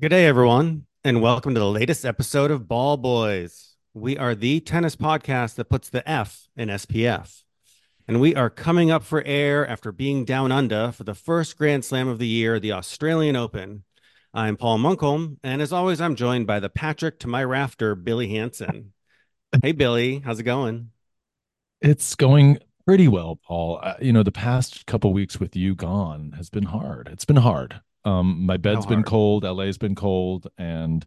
Good day, everyone, and welcome to the latest episode of Ball Boys. We are the tennis podcast that puts the F in SPF. And we are coming up for air after being down under for the first Grand Slam of the year, the Australian Open. I'm Paul Munkholm, and as always, I'm joined by the Patrick to my rafter, Billy Hansen. Hey, Billy, how's it going? It's going pretty well, Paul. The past couple weeks with you gone has been hard. It's been hard. My How bed's been hard? cold, LA's been cold, and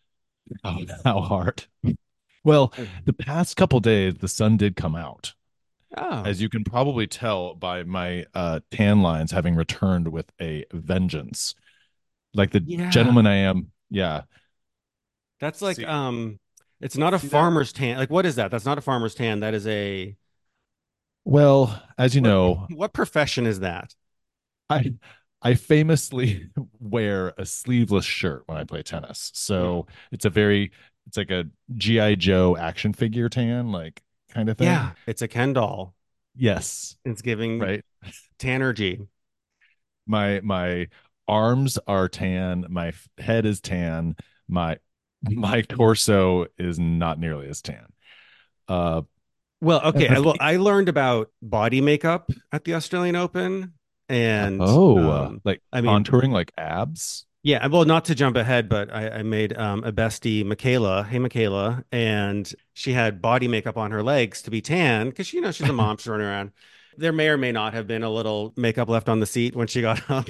how hard. Well, the past couple days, the sun did come out, Oh, as you can probably tell by my tan lines having returned with a vengeance. Like the yeah. gentleman I am. Yeah. That's like See, it's not a see that? farmer's tan. Like, what is that? That's not a farmer's tan. That is a Well, as you what know, what profession is that? I I famously wear a sleeveless shirt when I play tennis. Hmm. So it's like a GI Joe action figure tan, like kind of thing. Yeah, it's a Ken doll. Yes, It's giving right. Tannergy. My arms are tan, my head is tan, my my torso is not nearly as tan. Uh Well, okay. the I learned about body makeup at the Australian Open, and like I mean, contouring like abs. yeah. Well, not to jump ahead, but I made a bestie, Michaela. Hey, Michaela, and she had body makeup on her legs to be tan because she's a mom. She's running around. There may or may not have been a little makeup left on the seat when she got up,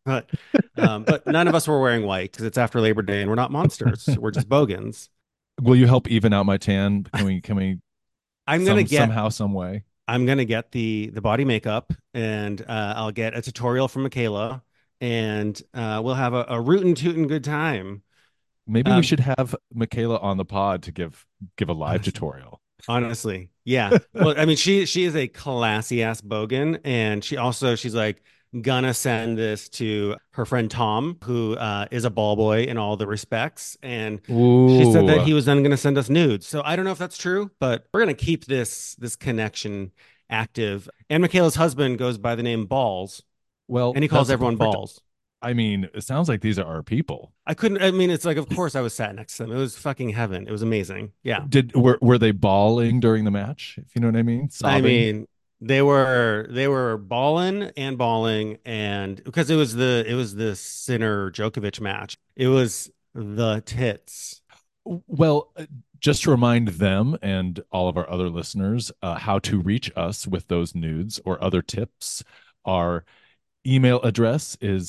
but none of us were wearing white because it's after Labor Day and we're not monsters. We're just bogans. Will you help even out my tan? Can we I'm gonna get somehow some way? I'm gonna get the body makeup, and I'll get a tutorial from Michaela, and we'll have a rootin' tootin' good time. Maybe we Um, should have Michaela on the pod to give a live honestly, tutorial. honestly, yeah. Well, I mean, she is a classy ass bogan, and she's like gonna send this to her friend Tom, who is a ball boy in all the respects, and she said that Ooh. he was then gonna send us nudes. So I don't know if that's true, but we're gonna keep this connection active. And Michaela's husband goes by the name Balls, Well, and he calls that's everyone perfect. Balls. I mean, it sounds like these are our people. I mean, it's like, of course I was sat next to them. It was fucking heaven. It was amazing. Yeah. Did were they bawling during the match? If you know what I mean, I sobbing. mean, they were balling and because it was the Sinner Djokovic match. It was the tits. Well, just to remind them and all of our other listeners how to reach us with those nudes or other tips, our email address is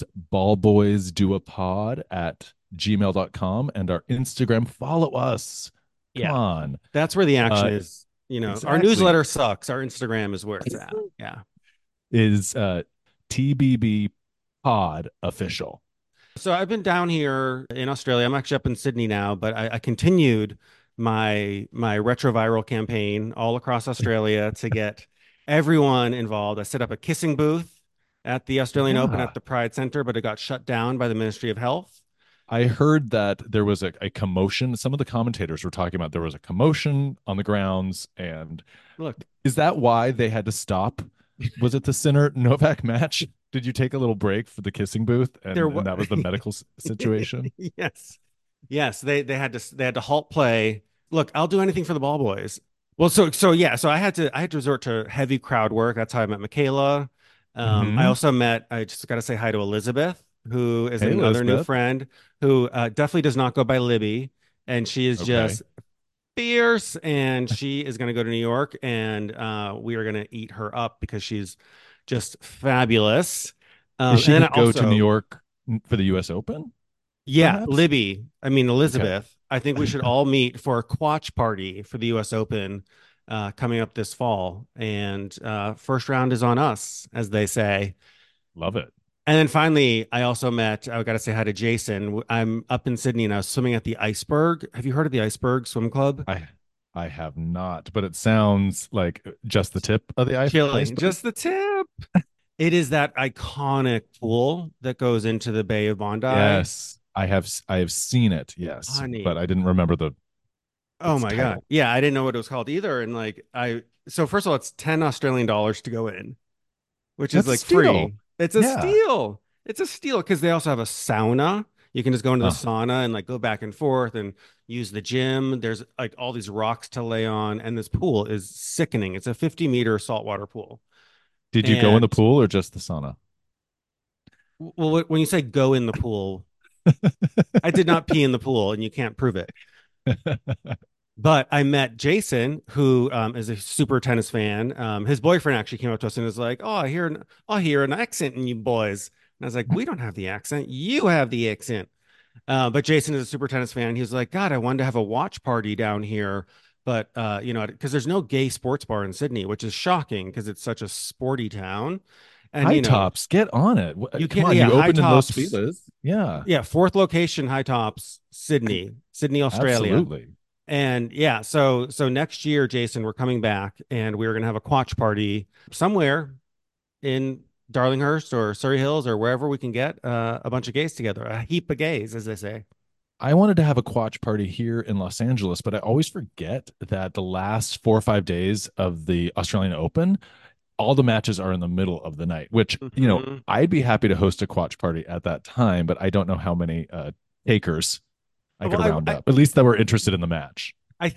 ballboysdoapod@gmail.com, and our Instagram, follow us. Come Yeah. on. That's where the action Uh, is. Our exactly. newsletter sucks. Our Instagram is where it's at. Yeah. Is TBB Pod official? So I've been down here in Australia. I'm actually up in Sydney now, but I continued my retroviral campaign all across Australia to get everyone involved. I set up a kissing booth at the Australian Open at Yeah. the Pride Center, but it got shut down by the Ministry of Health. I heard that there was a commotion. Some of the commentators were talking about there was a commotion on the grounds. And Look, is that why they had to stop? Was it the Sinner Novak match? Did you take a little break for the kissing booth, there and was that was the medical situation? yes, yes, they had to halt play. Look, I'll do anything for the ball boys. Well, so yeah, so I had to resort to heavy crowd work. That's how I met Michaela. I Hmm. also met. I just got to say hi to Elizabeth, who is Hey, another new Elizabeth. friend who definitely does not go by Libby, and she is Okay. just fierce. And she is going to go to New York, and we are going to eat her up because she's just fabulous. Is And she then going I to go to New also York for the U.S. Open, Yeah, perhaps? Libby. I mean, Okay. Elizabeth. I think we should all meet for a Quatch party for the US Open coming up this fall. And first round is on us, as they say. Love it. And then finally, I got to say hi to Jason. I'm up in Sydney and I was swimming at the Iceberg. Have you heard of the Iceberg Swim Club? I I have not, but it sounds like just the tip of the Chilling, iceberg. just the tip. It is that iconic pool that goes into the Bay of Bondi. Yes, I have seen it. Yes, but Honey, I didn't remember the oh its my God. title. Yeah, I didn't know what it was called either. And so first of all, it's 10 Australian dollars to go in, which is That's a like steal. free. It's a Yeah. steal. It's a steal because they also have a sauna. You can just go into the Uh, sauna and like go back and forth and use the gym. There's like all these rocks to lay on, and this pool is sickening. It's a 50-meter saltwater pool. did you go in the And pool or just the sauna? well, when you say go in the pool, I did not pee in the pool, and you can't prove it. But I met Jason, who is a super tennis fan. His boyfriend actually came up to us and was like, "Oh, I hear an accent in you boys." And I was like, "We don't have the accent. You have the accent." But Jason is a super tennis fan. He was like, "God, I wanted to have a watch party down here, but because there's no gay sports bar in Sydney, which is shocking because it's such a sporty town, and High Tops, get on it. you Come can't. on, Yeah, you High opened in Los Tops. Feliz. Yeah, Yeah, fourth location, High Tops, Sydney, Australia. absolutely. And yeah, so next year, Jason, we're coming back and we're gonna have a quatch party somewhere in Darlinghurst or Surrey Hills or wherever we can get a bunch of gays together, a heap of gays, as they say. I wanted to have a Quatch party here in Los Angeles, but I always forget that the last 4 or 5 days of the Australian Open, all the matches are in the middle of the night, which, Mhm. I'd be happy to host a Quatch party at that time, but I don't know how many takers I Well, could round up, at least that were interested in the match.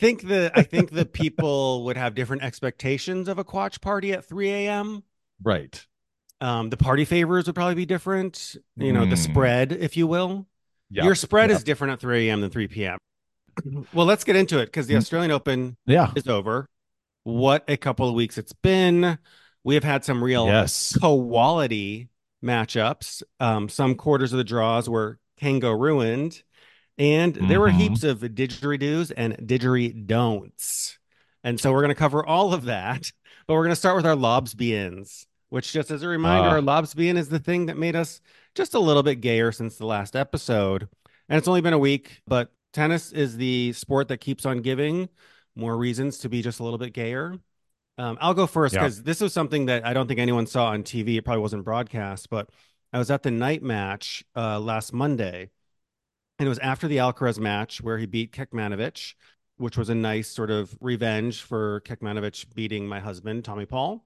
I think the people would have different expectations of a quatch party at 3 a.m. Right. The party favors would probably be different. The Mm, spread, if you will. Your yep. spread is Yep. different at 3 a.m. than 3 p.m. Well, let's get into it because the Mm, Australian Open yeah. is over. What a couple of weeks it's been. We have had some real Yes. quality matchups. Some quarters of the draws were Kango ruined, and there were Hmm. heaps of didgeridoos and didgeridon'ts. And so we're going to cover all of that, but we're going to start with our lobsbians, which, just as a reminder, our Uh, lobsbian is the thing that made us just a little bit gayer since the last episode. And it's only been a week, but tennis is the sport that keeps on giving more reasons to be just a little bit gayer. I'll go first yeah. because this was something that I don't think anyone saw on TV. It probably wasn't broadcast, but I was at the night match last Monday, and it was after the Alcaraz match where he beat Kekmanovic, which was a nice sort of revenge for Kekmanovic beating my husband, Tommy Paul.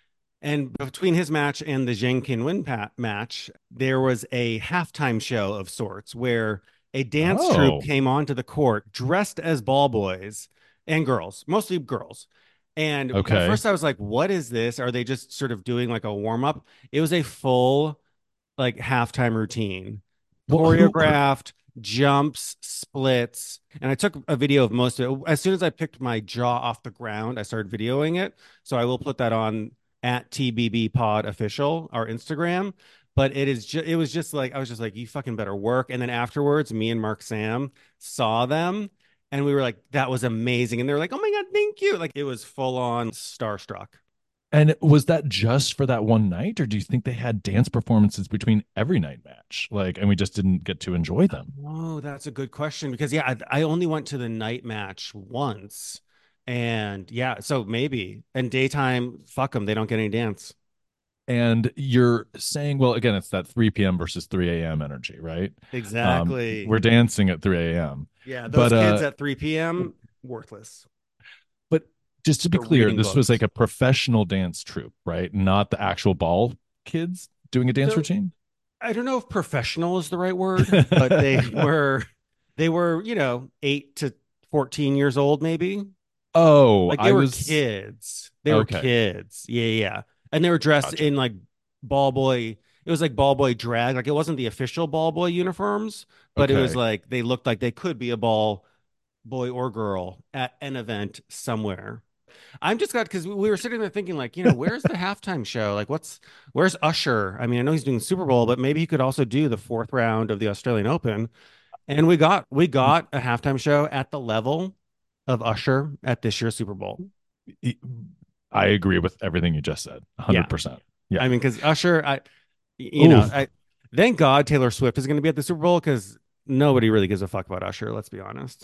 And between his match and the Zheng Qinwen match, there was a halftime show of sorts where a dance troupe Oh, came onto the court dressed as ball boys and girls, mostly girls. And at okay. first I was like, what is this? Are they just sort of doing like a warm up? It was a full like halftime routine, Well, who choreographed jumps, splits. And I took a video of most of it. As soon as I picked my jaw off the ground, I started videoing it. So I will put that on at TBB Pod Official, our Instagram. But it was just like, I was just like, you fucking better work. And then afterwards, me and Mark Sam saw them and we were like, that was amazing. And they were like, oh my God, thank you. Like it was full on starstruck. And was that just for that one night, or do you think they had dance performances between every night match? Like, and we just didn't get to enjoy them. Oh, that's a good question because yeah, I only went to the night match once, and yeah, so maybe and daytime, fuck them, they don't get any dance. And you're saying, well, again, it's that 3 p.m. versus 3 a.m. energy, right? Exactly. We're dancing at 3 a.m. Yeah, those But kids at 3 p.m. worthless. but just to be They're clear, reading this was books. like a professional dance troupe, right? Not the actual ball kids doing a dance So routine. I don't know if professional is the right word, but they were 8 to 14 years old, maybe. Oh, Like they I were was kids. They were okay. kids. Yeah, yeah. And they were dressed Gotcha. in like ball boy. It was like ball boy drag. Like it wasn't the official ball boy uniforms, but it was Okay. like they looked like they could be a ball boy or girl at an event somewhere. I'm just got because we were sitting there thinking like, where's the halftime show? Like where's Usher? I mean, I know he's doing the Super Bowl, but maybe he could also do the fourth round of the Australian Open. And we got a halftime show at the level of Usher at this year's Super Bowl. I agree with everything you just said. Yeah. 100%. Yeah. I mean, because Usher, Oof. I thank God Taylor Swift is going to be at the Super Bowl because nobody really gives a fuck about Usher. Let's be honest.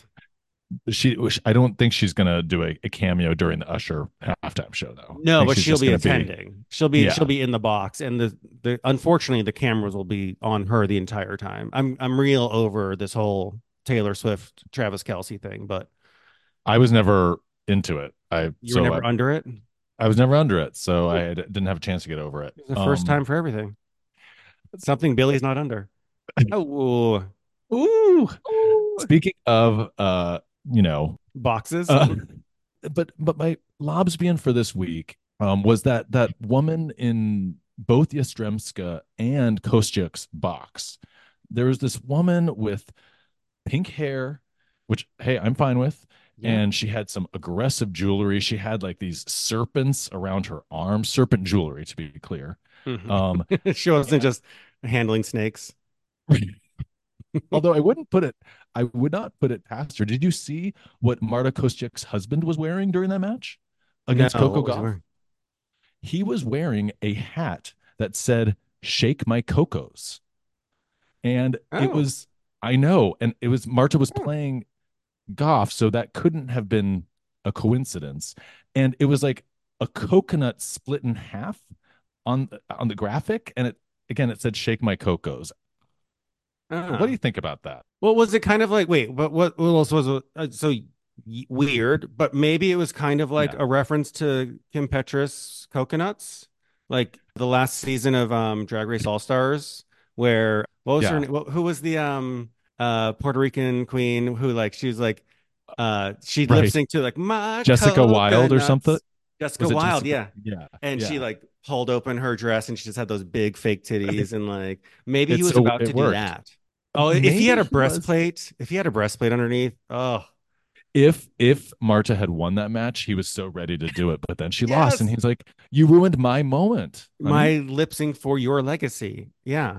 I don't think she's gonna do a cameo during the Usher halftime show though. I No, think but she's she'll just be gonna be attending. She'll yeah. be in the box, and the unfortunately the cameras will be on her the entire time. I'm real over this whole Taylor Swift Travis Kelce thing, but I was never into it. I you were so never under it. I was never under it, so Ooh, didn't have a chance to get over it. it's the first time for everything. Something Billy's not under. Oh, Ooh. Ooh. Speaking of you know, Boxes. uh but my lobsbian for this week was that woman in both Yastremska and Kostyuk's box. There was this woman with pink hair, which hey, I'm fine with. Yeah. And she had some aggressive jewelry. She had like these serpents around her arms, serpent jewelry to be clear. Mhm. Um, She wasn't and just handling snakes. although I would not put it past her. Did you see what Marta Kostyuk's husband was wearing during that match No, against Coco what was he Gauff? wearing? He was wearing a hat that said "Shake My Cocos," and it Oh. was I know, and it was Marta was Oh. playing Goff, so that couldn't have been a coincidence. And it was like a coconut split in half on the graphic, and it said "Shake My Cocos." What do Ah. you think about that? Well, was it kind of like, wait, but what else was it? So weird, but maybe it was kind of like Yeah, a reference to Kim Petras coconuts, like the last season of Drag Race All Stars, where what was her yeah, name? Who was the Puerto Rican queen who like she was like she lip right. synced to like my Jessica Wilde or something. coconuts. Jessica Was it Wilde, Jessica? yeah. Yeah, And she yeah. like pulled open her dress and she just had those big fake titties and like maybe he It's was so about it to do worked. that. Oh, Maybe he was. if he had a breastplate underneath, oh, If Marta had won that match, he was so ready to do it, but then she lost, and yes, he's like, "You ruined my moment, honey." my lip sync for your legacy. Yeah.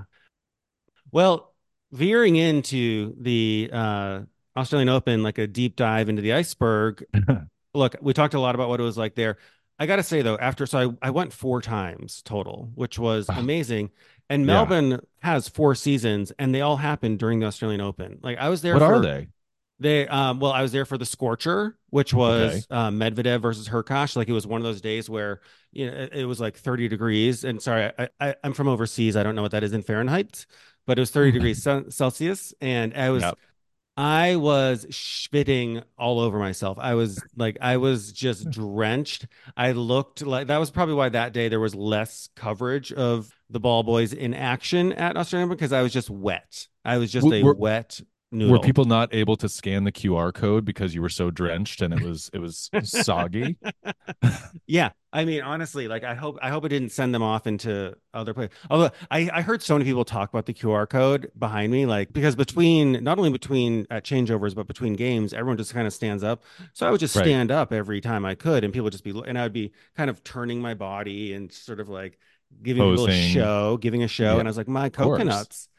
Well, veering into the Australian Open, like a deep dive into the iceberg. Look, we talked a lot about what it was like there. I got to say though, I went 4 times total, which was Oh, amazing. And yeah. Melbourne has 4 seasons, and they all happened during the Australian Open. Like I was there What are for they? well, I was there for the Scorcher, which Okay. was Medvedev versus Hurkacz. Like it was one of those days where it was like 30 degrees. And sorry, I'm from overseas. I don't know what that is in Fahrenheit, but it was 30 degrees Celsius, and Yep. I was spitting all over myself. I was just drenched. I looked like that was probably why that day there was less coverage of the ball boys in action at Australia because I was just wet. I was just W- a Were wet were noodle. people not able to scan the QR code because you were so drenched and it was soggy? Yeah, I mean, honestly, like I hope it didn't send them off into other places. Although I heard so many people talk about the QR code behind me, like because between not only between changeovers but between games, everyone just kind of stands up. So I would just Right. stand up every time I could, and people would just be, and I would be kind of turning my body and sort of like Posing. giving a show, Yeah, and I was like, my of course. coconuts.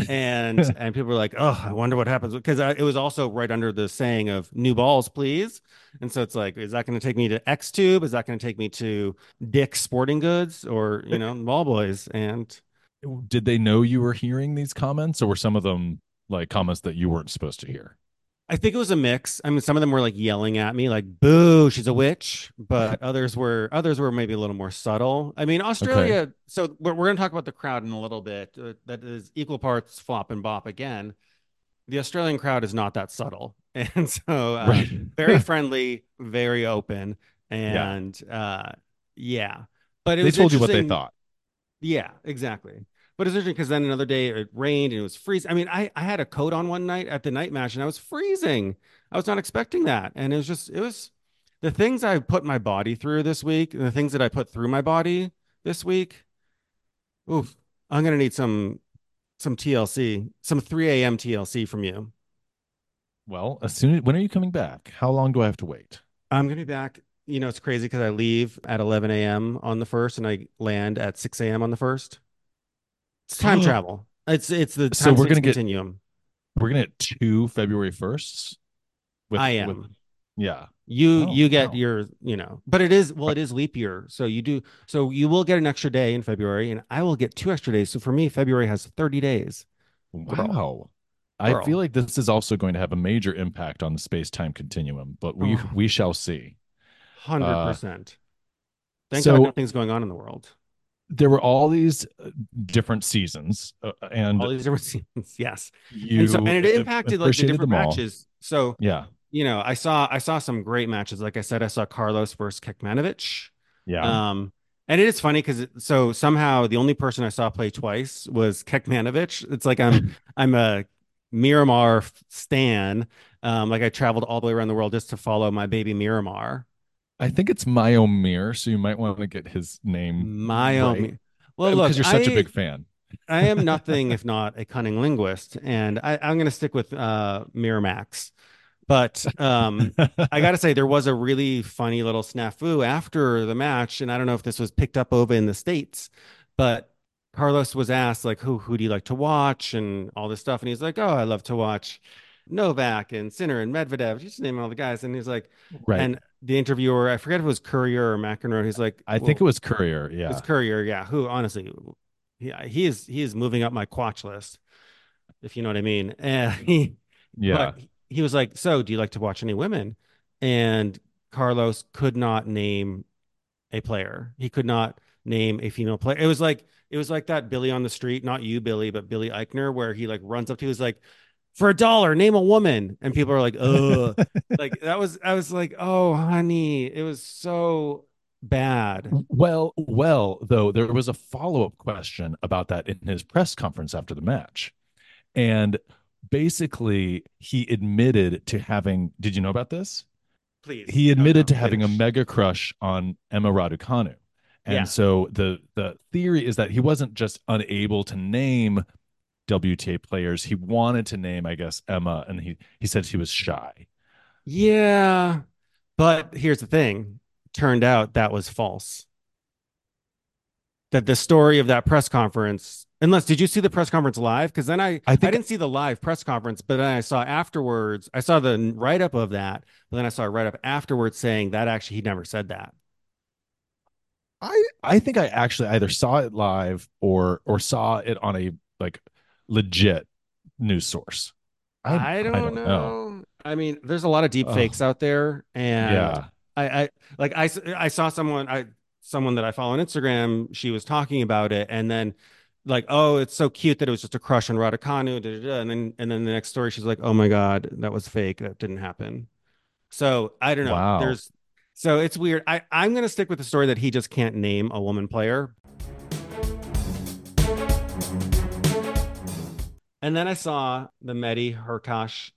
And people were like, "Oh, I wonder what happens," because it was also right under the saying of "new balls, please." And so it's like, is that going to take me to X Tube? Is that going to take me to Dick's Sporting Goods or Ball Boys? And Did they know you were hearing these comments, or were some of them like comments that you weren't supposed to hear? I think it was a mix. I mean, some of them were like yelling at me, like "Boo, she's a witch," but others were maybe a little more subtle. I mean, Okay. Australia. So we're going to talk about the crowd in a little bit. That is equal parts flop and bop again. The Australian crowd is not that subtle. And so Right. very friendly, very open. Yeah. And yeah. But it They was told you what they interesting. thought. Yeah, exactly. But it's interesting because then another day it rained and it was freezing. I mean, I had a coat on one night at the night match and I was freezing. I was not expecting that. And it was the things I put my body through this week, and the things that I put through my body this week. Oof, I'm gonna need some TLC, some 3 a.m. TLC from you. Well, when are you coming back? How long do I have to wait? I'm gonna be back. It's crazy because I leave at 11 a.m. on the first, and I land at 6 a.m. on the first. It's time travel. It's the So time space continuum. we're gonna get two February 1st I with am. yeah. Oh, You get wow. your, but it is leap year. So you will get an extra day in February, and I will get 2 extra days. So for me, February has 30 days. Girl, Wow. I feel girl. like this is also going to have a major impact on the space-time continuum, but we Oh, we shall see. Uh 100%. Thank God so nothing's going on in the world. there were all these different seasons, and All these different seasons. Yes. And you it impacted like the appreciated different them all. matches. So Yeah. I saw some great matches. Like I said, I saw Carlos versus Kekmanovic. Yeah. Um, and it is funny because so somehow the only person I saw play twice was Kekmanovic. It's like I'm a Miramar stan. Like I traveled all the way around the world just to follow my baby Miramar. I think it's Myomir, so you might want to get his name right Miami. Well, look, because you're such a big fan. I am nothing if not a cunning linguist, and I'm going to stick with Miramax. But I got to say, there was a really funny little snafu after the match, and I don't know if this was picked up over in the States, but Carlos was asked like, "Who do you like to watch?" and all this stuff, and he's like, "Oh, I love to watch Novak and Sinner and Medvedev, just naming all the guys." And he's like, Right. and the interviewer, I forget if it was Courier or McEnroe, he's like, I think it "Well, was Courier. it's Yeah. Courier, yeah." Who honestly, yeah, he is moving up my quatch list, if you know what I mean. And but Yeah. he was like, "So, do you like to watch any women?" And Carlos could not name a player. He could not name a female player. It was like that Billy on the street, not you, Billy, but Billy Eichner, where he like runs up to, he was like, "For $1, name a woman," and people are like, "Ugh." Like that was, I was like, "Oh, honey," it was so bad. Well, though, there was a follow-up question about that in his press conference after the match. And basically, he admitted to having, did you know about this? Please, He no, admitted no, to having a finish. mega crush on Emma Raducanu. And Yeah. so the theory is that he wasn't just unable to name WTA players, he wanted to name, I guess, Emma, and he said she was shy. Yeah. But here's the thing. Turned out that was false. That the story of that press conference, unless did you see the press conference live? Because then I I I think didn't see the live press conference, but then I saw afterwards, I saw the write up of that, but then I saw a write up afterwards saying that actually he never said that. I think I actually either saw it live or saw it on a like legit news source. I I I don't don't know. know. I mean, there's a lot of deep fakes Oh, out there, and yeah. I like I saw someone that I follow on Instagram. She was talking about it, and then like, oh, it's so cute that it was just a crush on Raducanu, da, da, da. And then the next story, she's like, oh my God, that was fake. That didn't happen. So I don't know. Wow. So it's weird. I'm gonna stick with the story that he just can't name a woman player. And then I saw the Medi Hurkacz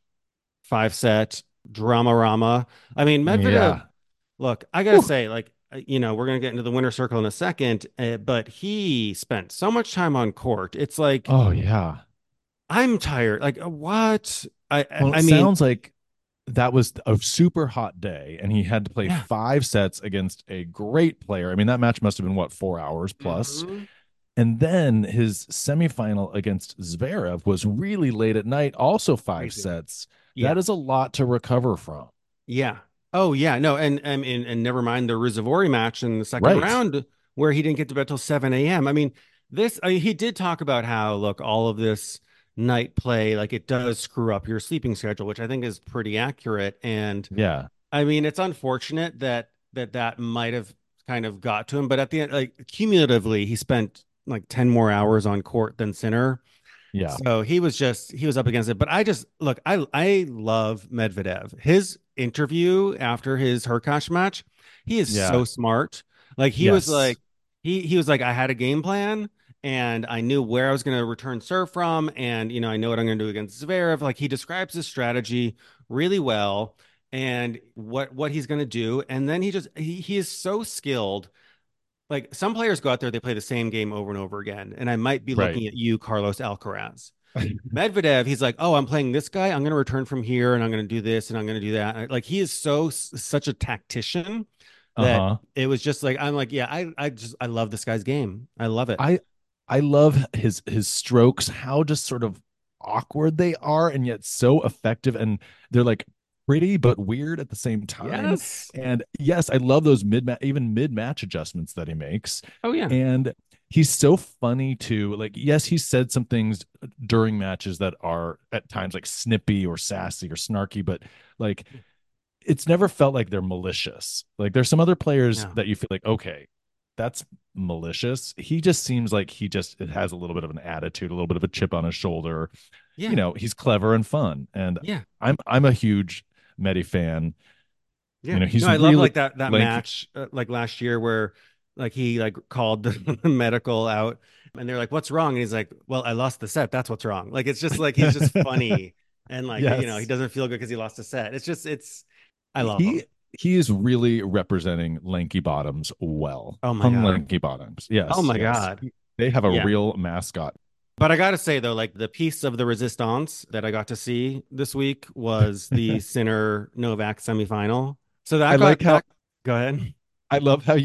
5 set drama rama. I mean, Medvedev, Yeah. look, I gotta Whew. say, like, we're gonna get into the winner circle in a second, but he spent so much time on court. It's like Oh, yeah. I'm tired. Like, what? I, I Well, it I mean, sounds like that was a super hot day, and he had to play yeah. 5 sets against a great player. I mean, that match must have been what, 4 hours plus. Hmm. And then his semifinal against Zverev was really late at night, also five Crazy. sets. That Yeah. is a lot to recover from. Yeah. Oh yeah. No, and never mind the Ruusuvuori match in the second Right. round where he didn't get to bed till 7 a.m. I mean, he did talk about how, look, all of this night play, like it does screw up your sleeping schedule, which I think is pretty accurate. And Yeah. I mean, it's unfortunate that might have kind of got to him, but at the end, like cumulatively, he spent like 10 more hours on court than Sinner. Yeah. So he was up against it. But I just look, I love Medvedev. His interview after his Hurkacz match, he is Yeah. so smart. Like he was Yes. like he was like, I had a game plan and I knew where I was going to return serve from, and I know what I'm going to do against Zverev. Like he describes his strategy really well and what he's going to do, and then he is so skilled. Like some players go out there, they play the same game over and over again, and I might be Right. looking at you, Carlos Alcaraz. Medvedev, he's like, oh, I'm playing this guy. I'm going to return from here and I'm going to do this and I'm going to do that. Like he is such a tactician that Uh-huh. it was just like, I'm like, yeah, I love this guy's game. I love it. I I love his strokes, how just sort of awkward they are and yet so effective, and they're like pretty but weird at the same time. Yes. And yes, I love those even mid-match adjustments that he makes. Oh yeah. And he's so funny too. Like, yes, he said some things during matches that are at times like snippy or sassy or snarky, but like it's never felt like they're malicious. Like there's some other players No. that you feel like, okay, that's malicious. He just seems like he just has a little bit of an attitude, a little bit of a chip on his shoulder. Yeah. He's clever and fun. And Yeah. I'm a huge Medi fan. Yeah. No, He's I love really like that lanky. match like last year where like he like called the medical out And they're like, "What's wrong?" And he's like, "Well, I lost the set. That's what's wrong." Like it's just like he's just funny and like he Yes. doesn't feel good because he lost a set. It's just it's I love He him. he is really representing lanky bottoms well. Oh my Hung god. lanky bottoms. Oh Yes, my yes. god. They have a Yeah. real mascot. But I gotta say though, like the piece of the resistance that I got to see this week was the Sinner Novak semifinal. So I that got like how that. Go ahead. I love how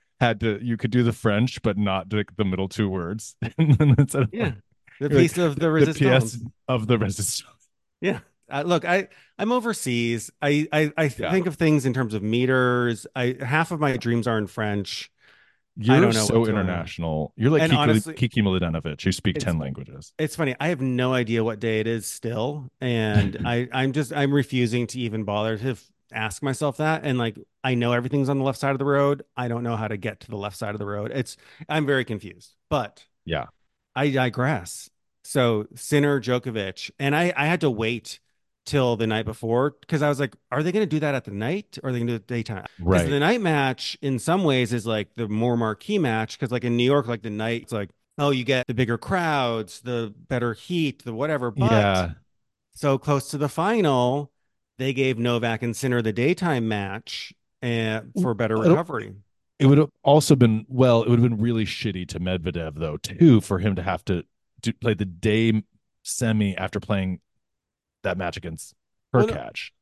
you could do the French but not the middle two words. And then instead of Yeah, like the you're like piece of the the PS resistance. of the resistance. Yeah. Look, I'm overseas. I Yeah. think of things in terms of meters. I half of my dreams are in French. I You're don't know so what's going on. international. You're like And honestly, Kiki Mladenovic. You speak it's 10 languages. it's funny. I have no idea what day it is still, and I'm refusing to even bother to ask myself that. And like I know everything's on the left side of the road. I don't know how to get to the left side of the road. I'm very confused. But Yeah. I digress. So Sinner Djokovic, and I had to wait till the night before because I was like, are they going to do that at the night or are they going to do it daytime? Because the Right. night match in some ways is like the more marquee match because like in New York, like the night, it's like, oh, you get the bigger crowds, the better heat, the whatever. But Yeah. so close to the final, they gave Novak and Sinner the daytime match and for better It recovery. it would have also been well, it would have been really shitty to Medvedev though, too, for him to have to play the day semi after playing that match against Well, no, Hurkacz.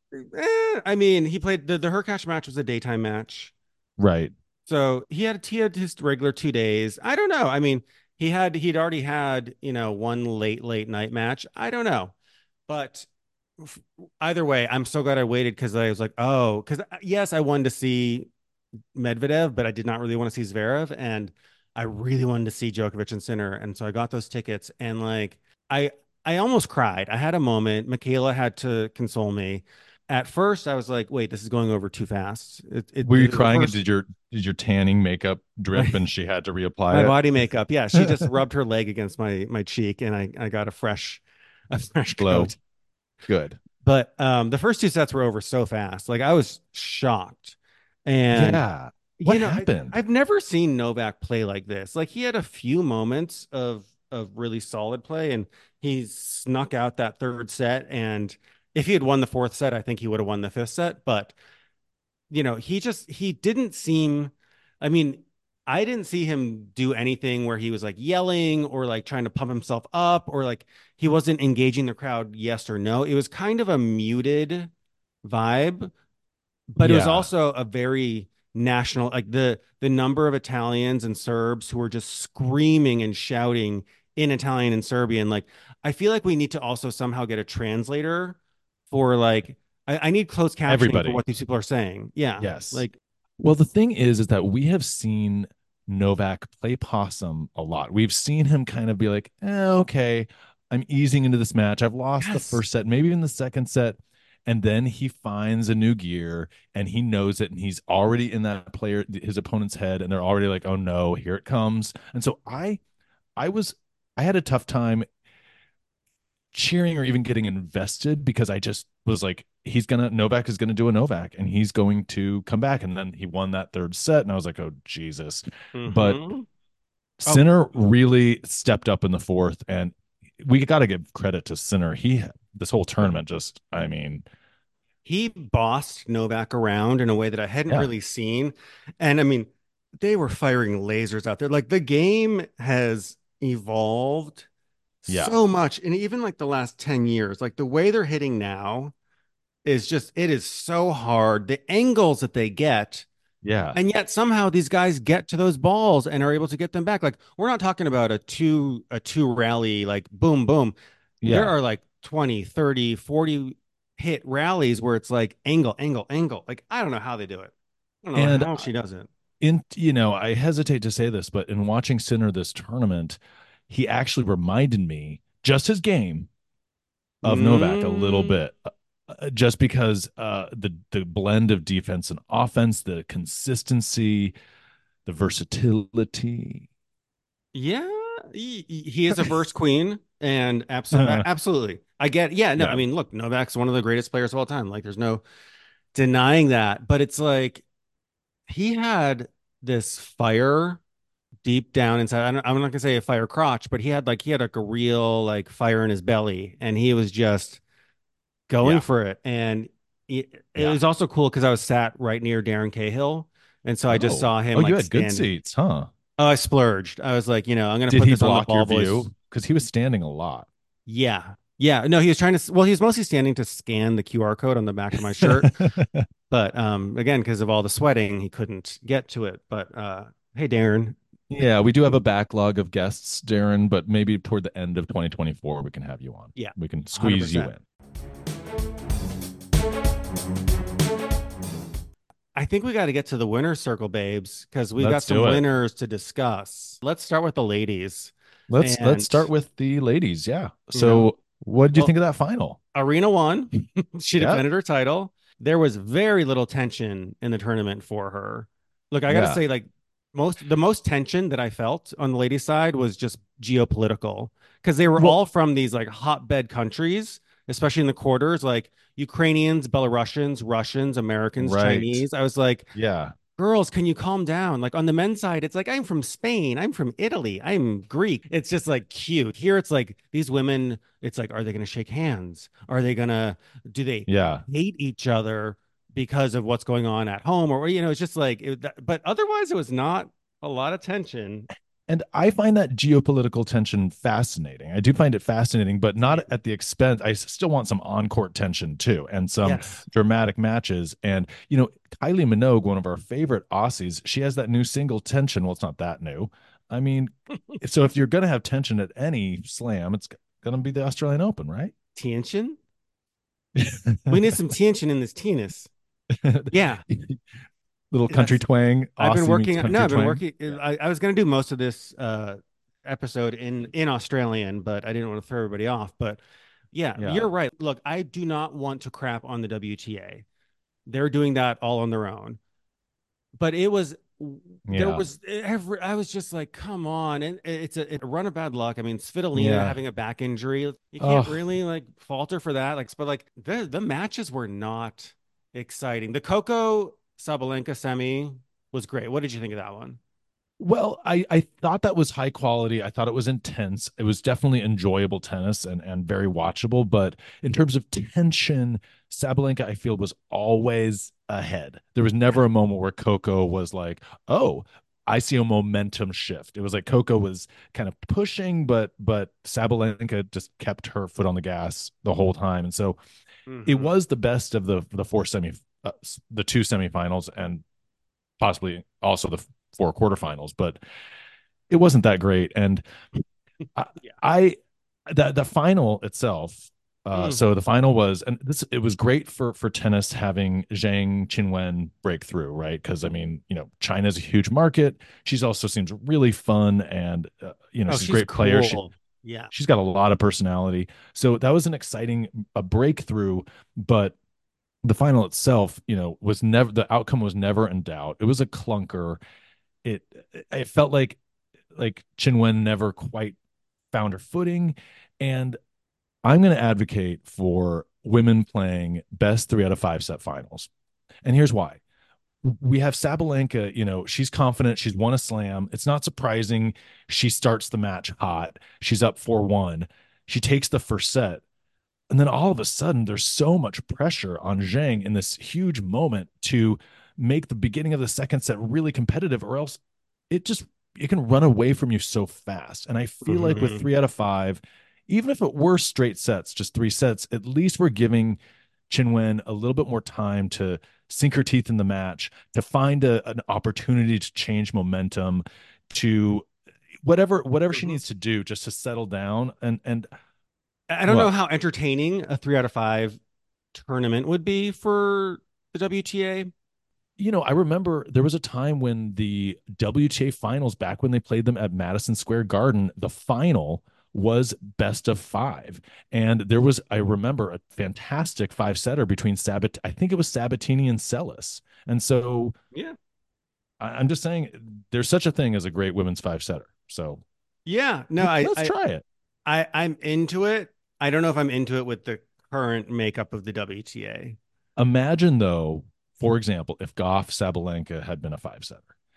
I mean, he played the Hurkacz match was a daytime match. Right. So he had his regular 2 days. I don't know. I mean, he'd already had, one late night match. I don't know. But f- either way, I'm so glad I waited because I was like, oh, because yes, I wanted to see Medvedev, but I did not really want to see Zverev. And I really wanted to see Djokovic and Sinner. And so I got those tickets and like I I almost cried. I had a moment. Michaela had to console me. At first, I was like, wait, this is going over too fast. Were you The crying and first did your tanning makeup my drip and she had to my reapply body makeup. Yeah, she just it? rubbed her leg against my cheek, and I got a fresh Glow. coat. Good. But the first two sets were over so fast. Like I was shocked, and Yeah. What happened? I've never seen Novak play like this. Like he had a few moments of really solid play, and he snuck out that third set. And if he had won the fourth set, I think he would have won the fifth set. But he didn't seem, I mean, I didn't see him do anything where he was like yelling or like trying to pump himself up or like he wasn't engaging the crowd, yes or no. It was kind of a muted vibe, but it was Yeah. also a very national, like the number of Italians and Serbs who were just screaming and shouting in Italian and Serbian. Like, I feel like we need to also somehow get a translator for like I need closed captioning for Everybody. what these people are saying. Yeah. Yes. Like, Well, the thing is that we have seen Novak play possum a lot. We've seen him kind of be like, okay, I'm easing into this match. I've lost the yes. first set, maybe even the second set. And then he finds a new gear and he knows it. And he's already in that player, his opponent's head. And they're already like, oh no, here it comes. And so I was, I had a tough time cheering or even getting invested because I just was like, Novak is gonna do a Novak and he's going to come back. And then he won that third set, and I was like, oh Jesus. But Mm-hmm. Oh, Sinner really stepped up in the fourth, and we got to give credit to Sinner. He this whole tournament just, I mean, he bossed Novak around in a way that I hadn't yeah, really seen. And I mean, they were firing lasers out there. Like the game has evolved yeah, so much. And even like the last 10 years, like the way they're hitting now is just, it is so hard. The angles that they get, yeah, and yet somehow these guys get to those balls and are able to get them back. Like we're not talking about a two rally, like boom, boom. There yeah. are like 20, 30, 40 hit rallies where it's like angle, angle, angle. Like I don't know how they do it. I don't know And how she does it. I hesitate to say this, but in watching Sinner this tournament, he actually reminded me just his game of Novak a little Mm, bit, just because the blend of defense and offense, the consistency, the versatility. yeah, he is a verse queen, and absolutely, I get. Yeah, no, I Yeah, mean, look, Novak's one of the greatest players of all time. Like, there's no denying that. But it's like he had this fire deep down inside. I'm not gonna say a fire crotch, but he had like a real like fire in his belly, and he was just going Yeah. for it. And it Yeah. was also cool because I was sat right near Darren Cahill, and so I just Oh. saw him Oh, you like had good standing. seats, huh? Oh, I splurged. I was like, I'm gonna Did put he this on the block your Ball Boys. view? Because he was standing a lot. Yeah, yeah. No, he was trying to. Well, he was mostly standing to scan the QR code on the back of my shirt, but again, because of all the sweating, he couldn't get to it. But hey, Darren. Yeah, we do have a backlog of guests, Darren, but maybe toward the end of 2024 we can have you on. Yeah, We can squeeze you 100%. in. I think we got to get to the winner's circle, babes, because we got Let's some do it. winners to discuss. Let's start with the ladies. Let's And, start with the ladies. Yeah. you know, So, what did you well, think of that final? Arena won. She Yeah. defended her title. There was very little tension in the tournament for her. Look, I got to Yeah. say, like, the most tension that I felt on the ladies' side was just geopolitical because they were Well, all from these like hotbed countries, especially in the quarters, like Ukrainians, Belarusians, Russians, Americans, right. Chinese. I was like, Yeah. girls, can you calm down? Like on the men's side, it's like, I'm from Spain, I'm from Italy, I'm Greek. It's just like cute. Here, it's like these women, it's like, are they going to shake hands? Are they going to, do they Yeah. hate each other because of what's going on at home? Or, it's just like, but otherwise, it was not a lot of tension. And I find that geopolitical tension fascinating. I do find it fascinating, but not Same. at the expense. I still want some on-court tension too, and some Yes. dramatic matches. And Kylie Minogue, one of our favorite Aussies, she has that new single tension. Well, it's not that new. I mean, so if you're going to have tension at any slam, it's going to be the Australian Open, right? Tension? We need some tension in this tennis. Yeah. Little country That's twang, I've been Aussie meets working. No, country I've been twang. working. Yeah. I was going to do most of this episode in Australian, but I didn't want to throw everybody off. But yeah, Yeah. you're right. Look, I do not want to crap on the WTA. They're doing that all on their own. But there Yeah. was I was just like, come on, and it's a run of bad luck. I mean, Svitolina Yeah. having a back injury, you can't Oh, really like falter for that. Like, but like the matches were not exciting. The Coco Sabalenka semi was great. What did you think of that one? well, I thought that was high quality. I thought it was intense. It was definitely enjoyable tennis and very watchable. But in terms of tension, Sabalenka, I feel, was always ahead. There was Yeah. never a moment where Coco was like, "Oh, I see a momentum shift." It was like Coco was kind of pushing, but Sabalenka just kept her foot on the gas the whole time. And so it Hmm. was the best of the the two semifinals, and possibly also the four quarterfinals, but it wasn't that great. And I, Yeah. I the final itself. Mm. So the final was, and this it was great for tennis having Zhang Qinwen break through, right? Because I mean, China's a huge market. She's also seems really fun, and Oh, she's a she's great player. cool. Yeah. She's got a lot of personality. So that was an exciting a breakthrough, but the final itself, was never the outcome was never in doubt. It was a clunker. It it felt like Chinwen never quite found her footing, and I'm going to advocate for women playing best 3 out of 5 set finals. And here's why. We have Sabalenka, she's confident, she's won a slam. It's not surprising she starts the match hot. She's up 4-1. She takes the first set. And then all of a sudden, there's so much pressure on Zhang in this huge moment to make the beginning of the second set really competitive, or else it just it can run away from you so fast. And I feel like with Hmm. 3 out of 5, even if it were straight sets, just 3 sets, at least we're giving Chinwen a little bit more time to sink her teeth in the match, to find an opportunity to change momentum, to whatever she Hmm. needs to do just to settle down. And I don't know what how entertaining a 3 out of 5 tournament would be for the WTA. I remember there was a time when the WTA finals, back when they played them at Madison Square Garden, the final was best of 5. And there was, I remember, a fantastic 5 setter between I think it was Sabatini and Celis. And so Yeah. I'm just saying there's such a thing as a great women's 5 setter. So Yeah. No, let's try it. I'm into it. I don't know if I'm into it with the current makeup of the WTA. Imagine, though, for example, if Goff Sabalenka had been a 5 setter.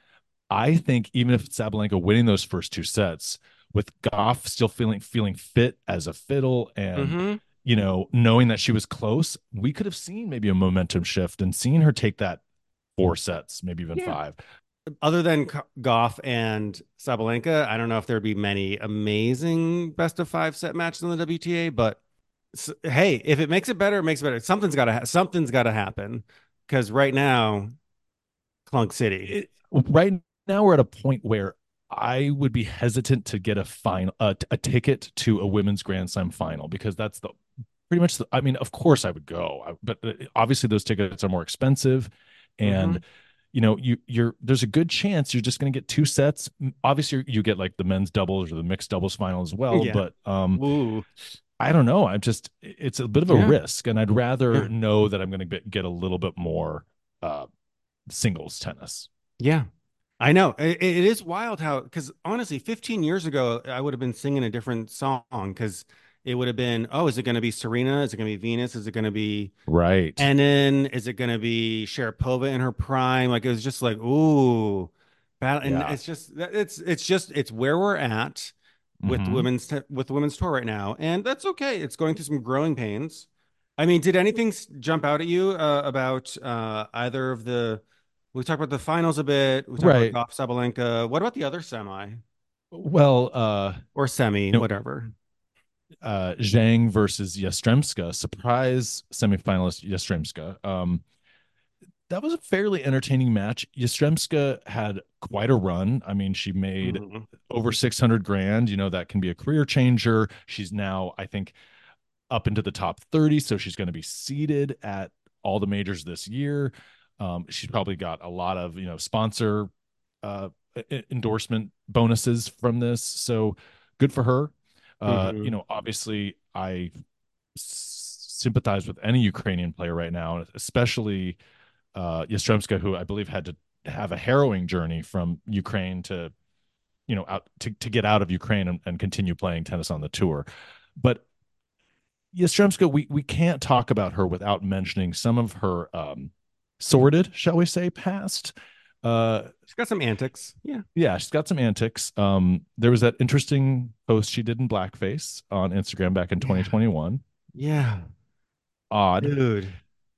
I think even if Sabalenka winning those first two sets, with Goff still feeling fit as a fiddle, and Mm-hmm. knowing that she was close, we could have seen maybe a momentum shift and seen her take that four sets, maybe even Yeah. five. Other than Goff and Sabalenka, I don't know if there'd be many amazing best of five set matches in the WTA, but hey, if it makes it better, it makes it better. Something's got to happen because right now, Clunk City. Right now, we're at a point where I would be hesitant to get a ticket to a women's Grand Slam final, because that's the pretty much I mean, of course I would go, but obviously those tickets are more expensive, Mm-hmm. and you're there's a good chance you're just going to get two sets. Obviously you get like the men's doubles or the mixed doubles final as well, Yeah. but Ooh. I don't know. It's a bit of a Yeah. risk, and I'd rather Yeah. know that I'm going to get a little bit more uh singles tennis. Yeah. I know. It is wild how, because honestly, 15 years ago, I would have been singing a different song because it would have been, oh, is it going to be Serena? Is it going to be Venus? Is it going to be Right. Enon? Is it going to be Sharapova in her prime? Like it was just like, ooh, battle. And Yeah. it's where we're at with Hmm. with the women's tour right now, and that's okay. It's going through some growing pains. I mean, did anything jump out at you about either of the? We talked about the finals a bit. We talked about Right. Goff Sabalenka. What about the other semi Well, or semi, you know, whatever? Zhang versus Yastremska, surprise semifinalist Yastremska. That was a fairly entertaining match. Yastremska had quite a run. I mean, she made Mhm. over 600 grand. That can be a career changer. She's now, I think, up into the top 30. So she's going to be seeded at all the majors this year. She's probably got a lot of, sponsor uh, endorsement bonuses from this. So good for her. Mhm. Obviously, I sympathize with any Ukrainian player right now, especially Yastremska, who I believe had to have a harrowing journey from Ukraine to, out to get out of Ukraine and continue playing tennis on the tour. But Yastremska, we can't talk about her without mentioning some of her sordid, shall we say, past. Uh, She's got some antics. Yeah. yeah, she's got some antics. There was that interesting post she did in blackface on Instagram back in Yeah. 2021. Yeah. Odd. Dude.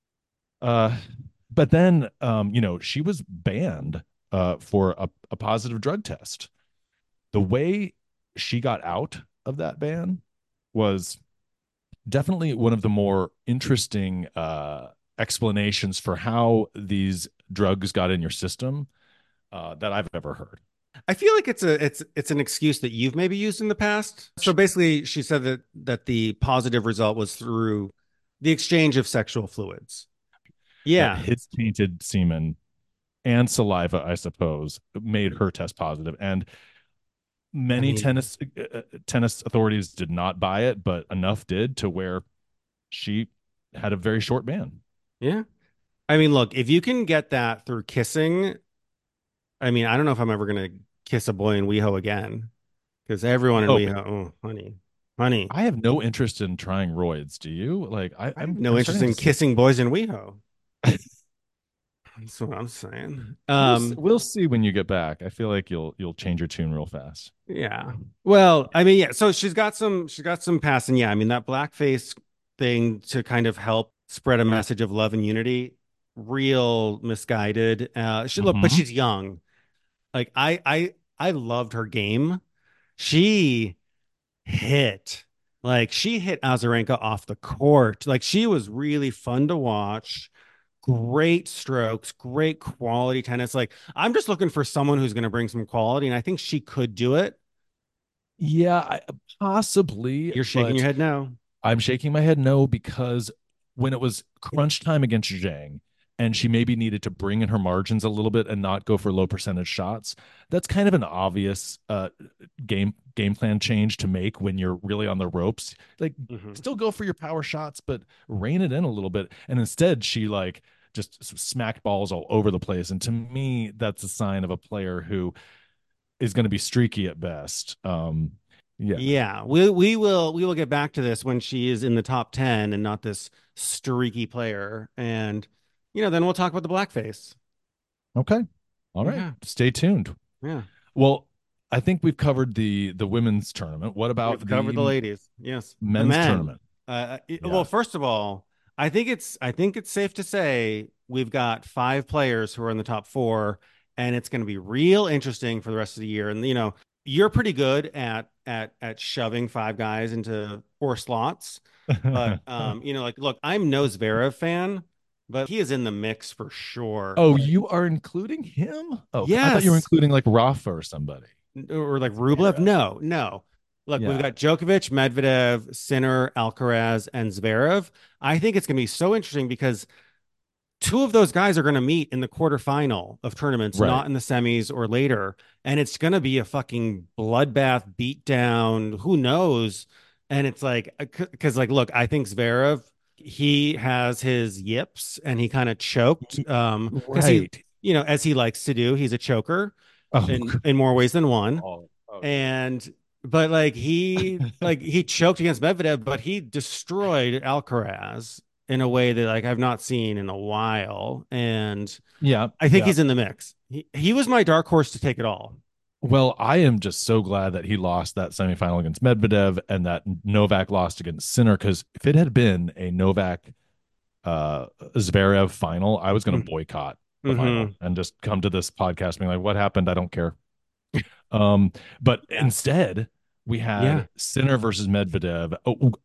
Uh, but then, she was banned for a positive drug test. The way she got out of that ban was definitely one of the more interesting explanations for how these drugs got in your system that I've ever heard. I feel like it's an excuse that you've maybe used in the past. So basically, she said that the positive result was through the exchange of sexual fluids. That Yeah. his tainted semen and saliva, I suppose, made her test positive. And I many mean, tennis authorities did not buy it, but enough did to where she had a very short ban. yeah. I mean, look, if you can get that through kissing, I mean, I don't know if I'm ever gonna kiss a boy in WeHo again because everyone in Oh, but WeHo, oh, honey, I have no interest in trying roids. Do you? Like, I have I'm no I'm interest starting to in see. kissing boys in WeHo. That's what I'm saying. We'll see when you get back. I feel like you'll change your tune real fast. Yeah. Well, I mean, yeah. So she's got some passing. Yeah. I mean, that blackface thing to kind of help spread a message of love and unity, real misguided. She look, but Hmm. she's young. Like I loved her game. She hit she hit Azarenka off the court. Like she was really fun to watch. Great strokes, great quality tennis. Like I'm just looking for someone who's going to bring some quality, and I think she could do it. Yeah, possibly, You're shaking your but head no. I'm shaking my head no, because when it was crunch time against Zhang and she maybe needed to bring in her margins a little bit and not go for low percentage shots, that's kind of an obvious game plan change to make when you're really on the ropes. Like, Mhm. still go for your power shots, but rein it in a little bit. And instead, she like just smacked balls all over the place. And to me, that's a sign of a player who is going to be streaky at best. Yeah. Yeah, we will get back to this when she is in the top 10 and not this streaky player. And then we'll talk about the blackface. Okay. All right. Yeah. Stay tuned. Yeah. Well, I think we've covered the women's tournament. What We've about covered the the ladies. Yes. The men's men. tournament? Well, Yeah. first of all, I think it's safe to say we've got five players who are in the top four, and it's going to be real interesting for the rest of the year. And you're pretty good at shoving five guys into four slots, but like, look, I'm no Zverev fan, but he is in the mix for sure. Oh, Like, you are including him? Oh, I thought you were yes, including like Rafa or somebody. or like Rublev. Zverev. No, no. Look, we've Yeah. got Djokovic, Medvedev, Sinner, Alcaraz, and Zverev. I think it's going to be so interesting because two of those guys are going to meet in the quarterfinal of tournaments, Right. not in the semis or later. And it's going to be a fucking bloodbath beatdown. Who knows? And it's like, because, like, look, I think Zverev, he has his yips and he kind of choked. Because he, Right. as he likes to do, he's a choker Oh, in more ways than one. oh, geez. And but he choked against Medvedev, but he destroyed Alcaraz in a way that like I've not seen in a while. And Yeah. I think Yeah. he's in the mix. He was my dark horse to take it all. Well, I am just so glad that he lost that semifinal against Medvedev and that Novak lost against Sinner. Because if it had been a Novak Zverev final, I was going to boycott the final Mm-hmm. and just come to this podcast being like, "What happened? I don't care." Um, but Yeah. instead, we Yeah. had Sinner versus Medvedev,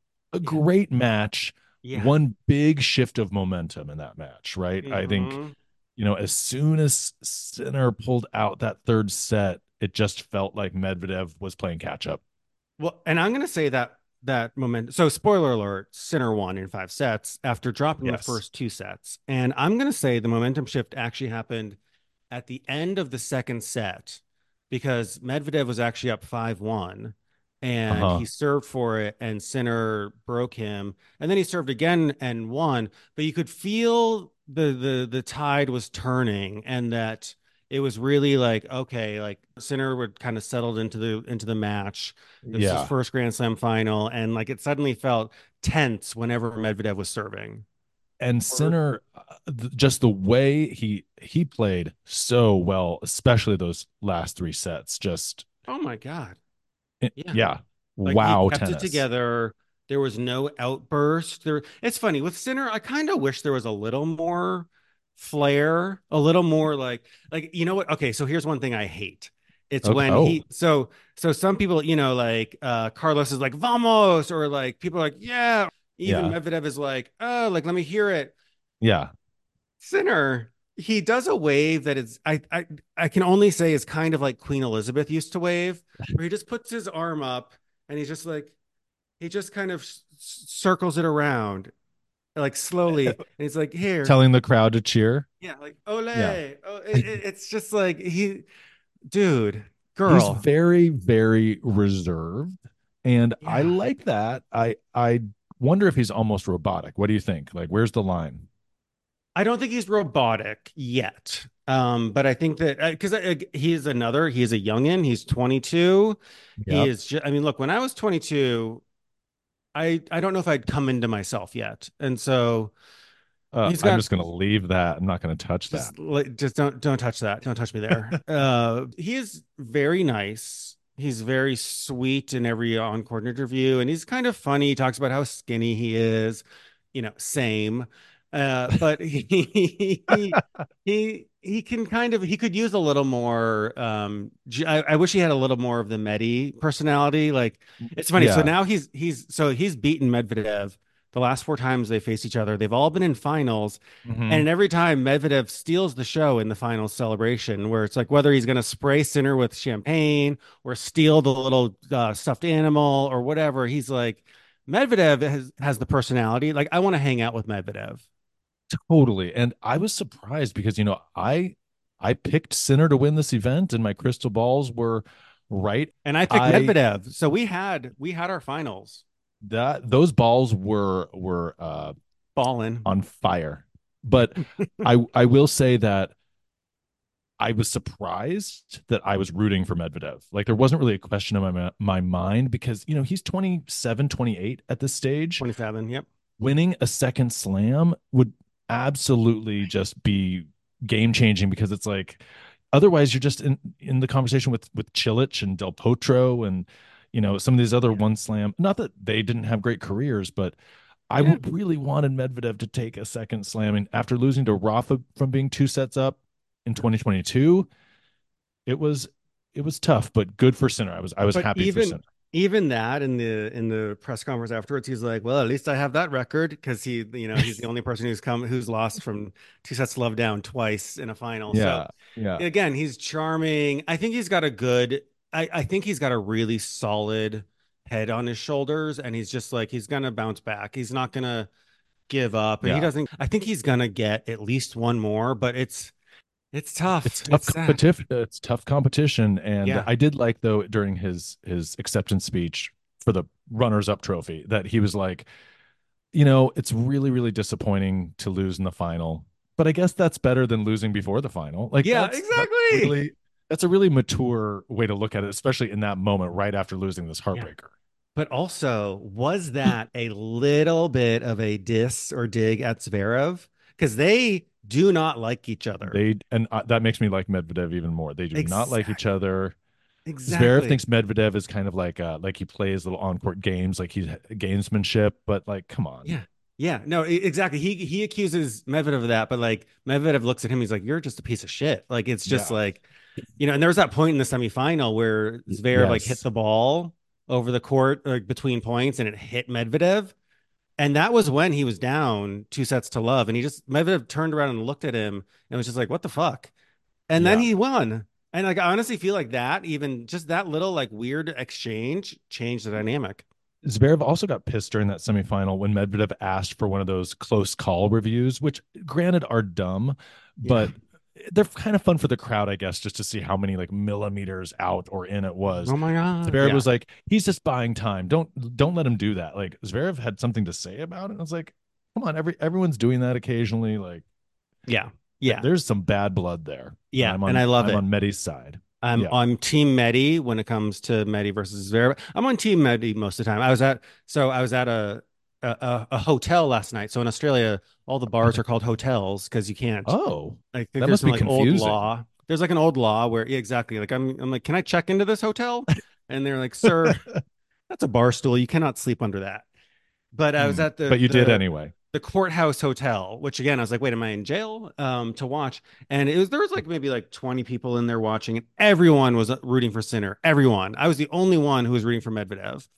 a Yeah. great match, Yeah. one big shift of momentum in that match, right? I think, Mm-hmm. as soon as Sinner pulled out that third set, it just felt like Medvedev was playing catch up. Well, and I'm gonna say that moment. So, spoiler alert: Sinner won in five sets after dropping the Yes. first two sets. And I'm gonna say the momentum shift actually happened at the end of the second set because Medvedev was actually up 5-1 and Uh-huh. he served for it and Sinner broke him and then he served again and won, but you could feel the tide was turning and that it was really like okay, like Sinner would kind of settled into the match. It was his Yeah. first Grand Slam final and like it suddenly felt tense whenever Medvedev was serving. And Or Sinner, just the way he played so well, especially those last three sets, just oh my God. Yeah. yeah, Like he wow kept it tennis. together. There was no outburst. It's funny with Sinner. I kind of wish there was a little more flair, a little more like you know what? Okay, so here's one thing I hate. It's Okay. when Oh, so some people, like Carlos is like vamos or like people are like yeah. Even yeah, Medvedev is like oh like let me hear it. yeah. Sinner, he does a wave that is I can only say is kind of like Queen Elizabeth used to wave, where he just puts his arm up and he's just like he just kind of circles it around like slowly and he's like here Telling the crowd to cheer. yeah like ole Yeah. oh it's just like he dude He's girl very, very reserved. And I yeah like that. I wonder if he's almost robotic. What do you think? Like, where's the line? I don't think he's robotic yet but I think that because he's a youngin, he's 22. He Yep. is just, I mean look, when I was 22 I don't know if I'd come into myself yet and so he's I'm got just gonna leave that. I'm not gonna touch that. just don't touch that. Don't touch me there. He is very nice. He's very sweet in every on-court interview, and he's kind of funny. He talks about how skinny he is. Same. But he can kind of he could use a little more. I wish he had a little more of the Medi personality. Like it's funny. So Yeah. now he's beaten Medvedev the last four times they face each other. They've all been in finals. Hmm. And every time Medvedev steals the show in the final celebration, where it's like whether he's going to spray Sinner with champagne or steal the little stuffed animal or whatever, he's like, Medvedev has the personality. Like, I want to hang out with Medvedev. Totally. And I was surprised because I picked Sinner to win this event and my crystal balls were right. And I picked I Medvedev. So we had our finals. that those balls were Ballin'. on fire. But I will say that I was surprised that I was rooting for Medvedev. Like there wasn't really a question in my mind because he's 27, 28 at this stage. 27. Yep. Winning a second slam would absolutely just be game changing because it's like otherwise you're just in the conversation with Chilich and Del Potro and some of these other one slam. Not that they didn't have great careers, but I Yeah. really wanted Medvedev to take a second slam. And after losing to Rafa from being 2 sets up in 2022, it was it was tough, but good for Sinner. I was But happy for Sinner. even that in the press conference afterwards, he's like, "Well, at least I have that record," because he's the only person who's lost from 2 sets to love down twice in a final. So Yeah, yeah, again, he's charming. I think he's got a good. I think he's got a really solid head on his shoulders, and he's just like he's gonna bounce back. He's not gonna give up, and he yeah. doesn't. I think he's gonna get at least one more, but it's It's tough. tough It's sad. competition. It's tough competition, and Yeah. I did like though during his acceptance speech for the runners up trophy that he was like, it's really really disappointing to lose in the final, but I guess that's better than losing before the final. Like Yeah, that's exactly. really that's a really mature way to look at it, especially in that moment right after losing this Yeah. heartbreaker. But also, was that a little bit of a diss or dig at Zverev? Because they do not like each other. That makes me like Medvedev even more. They do not like each Exactly. other. Zverev Exactly. thinks Medvedev is kind of like he plays little on-court games, like he's gamesmanship, but like, come on. Yeah. Yeah. No, exactly. He accuses Medvedev of that, but like Medvedev looks at him, he's like, "You're just a piece of shit." Like it's just Yeah. like, and there was that point in the semifinal where Zverev like hit Yes. the ball over the court like between points and it hit Medvedev. And that was when he was down 2 sets to love. And he just Medvedev turned around and looked at him and was just like, "What the fuck?" And then Yeah. he won. And like I honestly feel like that, even just that little like weird exchange changed the dynamic. Zverev also got pissed during that semifinal when Medvedev asked for one of those close call reviews, which granted are dumb, Yeah. but they're kind of fun for the crowd, I guess, just to see how many like millimeters out or in it was. Oh my God. Zverev Yeah. was like, he's just buying time. Don't let him do that. Like Zverev had something to say about it. I was like, come on, everyone's doing that occasionally. Like Yeah. Yeah. there's some bad blood there, and Yeah. I'm And on I love I'm it. on Medi's side. I'm Yeah. on Team Medi when it comes to Medi versus Zverev. I'm on Team Medi most of the time. I was at a hotel last night. So in Australia, all the bars are called hotels because you can't. Oh, I think that there's must some be like old confusing. law. There's like an old law where yeah, exactly like I'm like, can I check into this hotel? And they're like, sir, that's a bar stool. You cannot sleep under that. But I was Hmm. at But you did anyway. the courthouse hotel, which again I was like, wait, am I in jail? To watch. And there was like maybe like 20 people in there watching, and everyone was rooting for Sinner. Everyone. I was the only one who was rooting for Medvedev.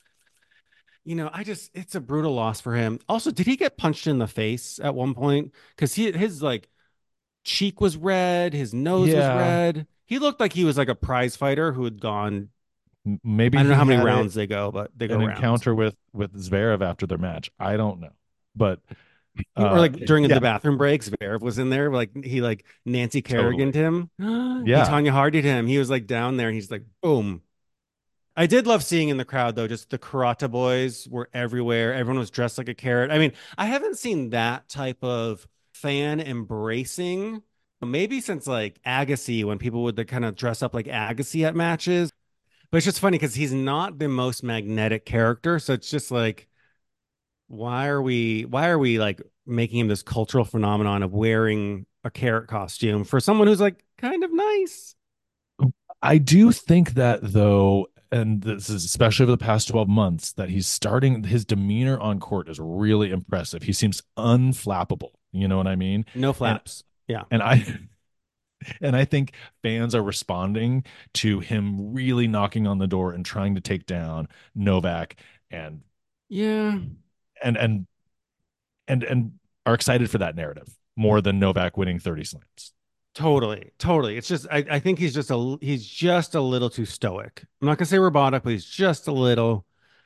It's a brutal loss for him. Also, did he get punched in the face at one point? Because his like cheek was red, his nose was Yeah, red. He looked like he was like a prize fighter who had gone. I maybe don't know he how many had rounds they go, but they go an rounds. encounter with Zverev after their match. I don't know, but Or like during the yeah, bathroom breaks, Zverev was in there, like he like Nancy Kerrigan totally. him. He Yeah, Tanya Hardie him. He was like down there and he's like, boom. I did love seeing in the crowd though, just the karate boys were everywhere. Everyone was dressed like a carrot. I mean, I haven't seen that type of fan embracing maybe since like Agassi when people would kind of dress up like Agassi at matches. But it's just funny because he's not the most magnetic character. So it's just like, why are we like making him this cultural phenomenon of wearing a carrot costume for someone who's like kind of nice? I do think that though, and this is especially over the past 12 months, that he's starting his demeanor on court is really impressive. He seems unflappable. You know what I mean? No And flaps. Yeah. and I and I think fans are responding to him really knocking on the door and trying to take down Novak and Yeah. and and and are excited for that narrative more than Novak winning 30 slams. Totally. Totally. It's just I think he's just a little too stoic. I'm not gonna say robotic, but he's just a little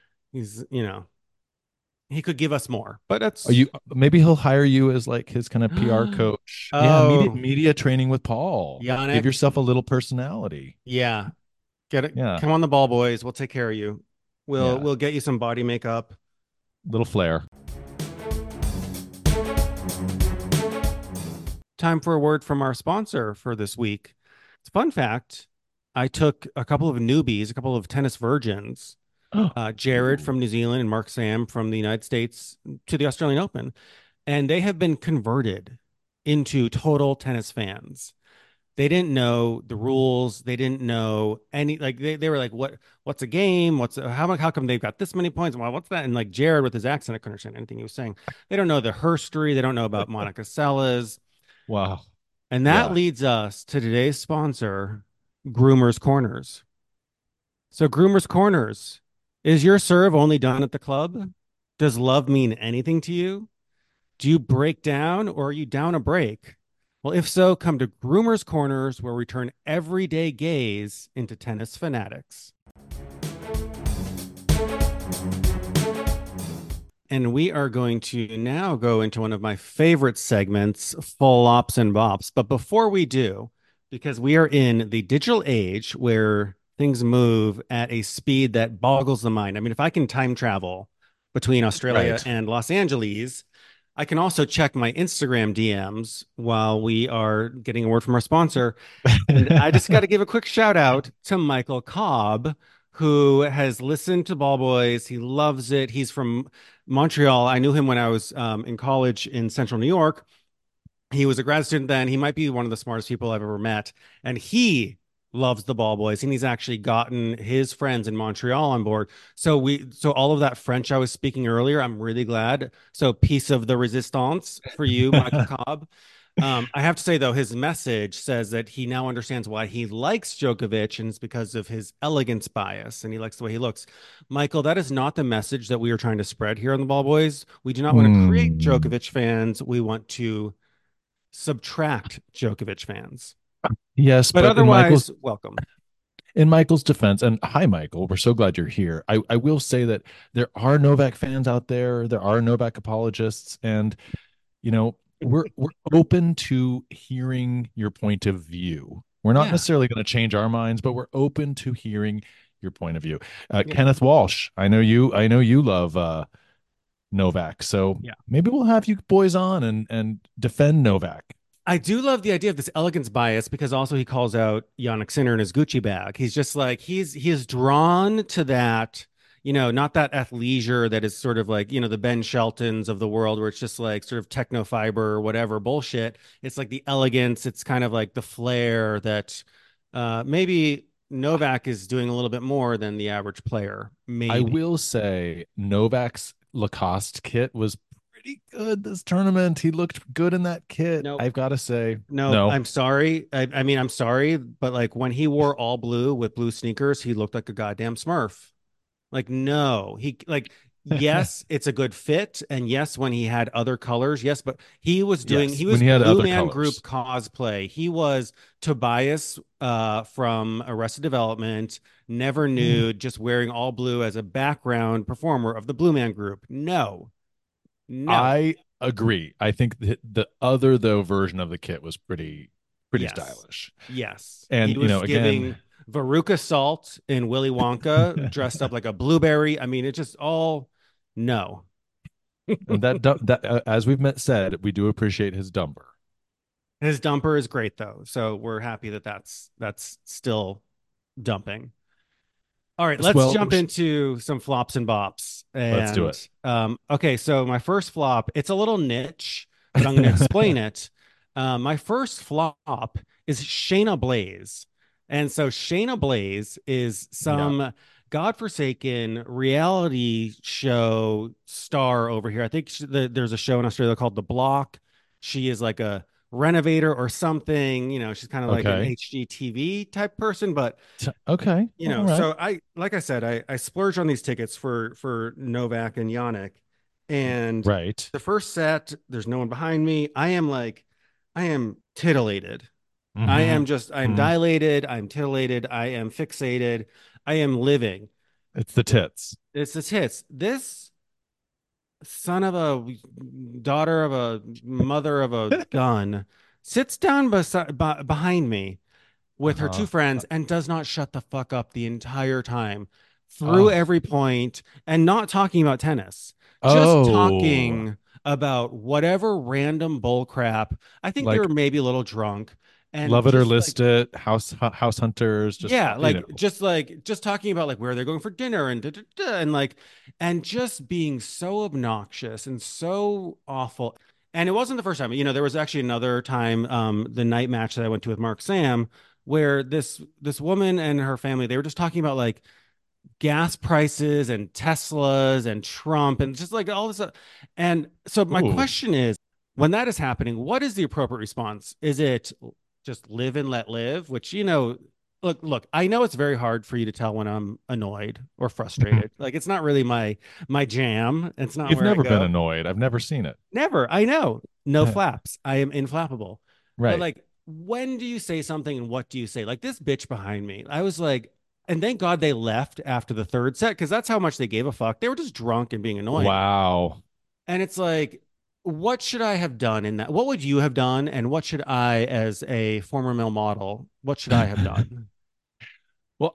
he could give us more. But Are that's you maybe he'll hire you as like his kind of PR coach? Yeah, oh, media training with Paul. Give Yannick. yourself a little personality. Yeah. Get it. Yeah, Come on the ball, boys. We'll take care of you. We'll yeah, we'll get you some body makeup. little flair. Time for a word from our sponsor for this week. It's a fun fact. I took a couple of newbies, a couple of tennis virgins, Jared Ooh. from New Zealand and Mark Sam from the United States to the Australian Open, and they have been converted into total tennis fans. They didn't know the rules. They didn't know any like they were like, what's a game? How come they've got this many points? Well, what's that? And like Jared with his accent, I couldn't understand anything he was saying. They don't know the herstory. They don't know about Monica Seles. Wow. And that Yeah. leads us to today's sponsor, Groomers Corners. So Groomers Corners, is your serve only done at the club? Does love mean anything to you? Do you break down or are you down a break? Well, if so, come to Groomers Corners, where we turn everyday gays into tennis fanatics. And we are going to now go into one of my favorite segments, Flops and Bops. But before we do, because we are in the digital age where things move at a speed that boggles the mind. I mean, if I can time travel between Australia Right. and Los Angeles, I can also check my Instagram DMs while we are getting a word from our sponsor. And I just got to give a quick shout out to Michael Cobb, who has listened to Ball Boys. He loves it. He's from Montreal. I knew him when I was in college in Central New York. He was a grad student then. He might be one of the smartest people I've ever met. And he loves the Ball Boys. And he's actually gotten his friends in Montreal on board. So all of that French I was speaking earlier, I'm really glad. So piece of the resistance for you, Michael Cobb. I have to say, though, his message says that he now understands why he likes Djokovic, and it's because of his elegance bias, and he likes the way he looks. Michael, that is not the message that we are trying to spread here on the Ball Boys. We do not want to create Hmm. Djokovic fans. We want to subtract Djokovic fans. Yes, But but otherwise, welcome. in Michael's defense, and hi, Michael, we're so glad you're here. I will say that there are Novak fans out there. There are Novak apologists, and we're open to hearing your point of view. We're not Yeah, necessarily going to change our minds, but we're open to hearing your point of view. yeah, Kenneth Walsh, I know you. I know you love Novak, so yeah. maybe we'll have you boys on and defend Novak. I do love the idea of this elegance bias because also he calls out Yannick Sinner in his Gucci bag. He's just like he is drawn to that, not that athleisure that is sort of like, the Ben Sheltons of the world where it's just like sort of techno fiber or whatever bullshit. It's like the elegance, it's kind of like the flair that maybe Novak is doing a little bit more than the average player. I Maybe. will say Novak's Lacoste kit was pretty good this tournament. He looked good in that kit. Nope. I've got to say, No, no. I'm sorry. I mean, I'm sorry, but like when he wore all blue with blue sneakers, he looked like a goddamn Smurf. Like, no, yes, it's a good fit. And yes, when he had other colors, yes, but Yes, he when was he had Blue other Man Group colors. cosplay. He was Tobias from Arrested Development, never nude, just wearing all blue as a background performer of the Blue Man Group. No, no, I agree. I think the other though version of the kit was pretty yes, stylish. yes. He And was again, giving Veruca Salt in Willy Wonka dressed up like a blueberry. I mean, it just all no. and as we've said, we do appreciate his dumper. His dumper is great though, so we're happy that that's still dumping. All right, let's Well, jump into some flops and bops. let's do And it. okay, so my first flop, it's a little niche, but I'm going to explain it. My first flop is Shayna Blaze. And so Shayna Blaze is Yeah. some godforsaken reality show star over here. I think there's a show in Australia called The Block. She is like a renovator or something. She's kind of like an Okay. HGTV type person, but Okay. All right. so like I said, I splurged on these tickets for Novak and Yannick. And Right. the first set, there's no one behind me. I am titillated. Mm-hmm. I am Hmm. dilated, I'm titillated, I am fixated, I am living. It's the tits. It's the tits. This son of a daughter of a mother of a gun sits down behind me with her two Uh-huh. friends and does not shut the fuck up the entire time through Oh. every point and not talking about tennis, just Oh. talking about whatever random bull crap. I think they were Like maybe a little drunk and love it or just like list it, house hunters, just yeah, like just talking about like where they're going for dinner and and like and just being so obnoxious and so awful. And it wasn't the first time. There was actually another time, the night match that I went to with Mark Sam, where this woman and her family, they were just talking about like gas prices and Teslas and Trump and just like all this stuff. And so my Ooh. question is, when that is happening, what is the appropriate response? Is it just live and let live, which, look, I know it's very hard for you to tell when I'm annoyed or frustrated. Like it's not really my jam. It's not You've where I never been go. annoyed. I've never seen it. Never. I know. No flaps. I am inflappable. But Right. like, when do you say something and what do you say? Like this bitch behind me. I was like, and thank God they left after the third set because that's how much they gave a fuck. They were just drunk and being annoying. Wow. And it's like, what should I have done in that? What would you have done? And what should I, as a former male model, what should I have done? Well,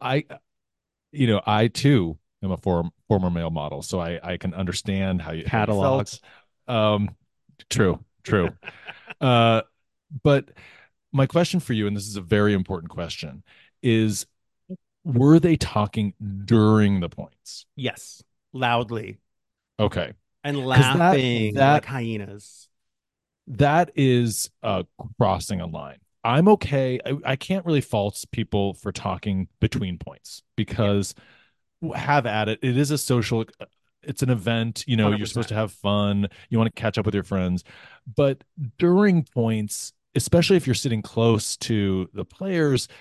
I too am a former male model, so I can understand how you Catalog. felt. Um, true, true. Uh, but my question for you, and this is a very important question, is were they talking during the points? Yes. Loudly Okay, and because that laughing like that hyenas. that is crossing a line. I'm okay. I can't really fault people for talking between points Yeah. because have at it. It is a social, it's an event. You're supposed 100%. to have fun. You want to catch up with your friends. But during points, especially if you're sitting close to the players,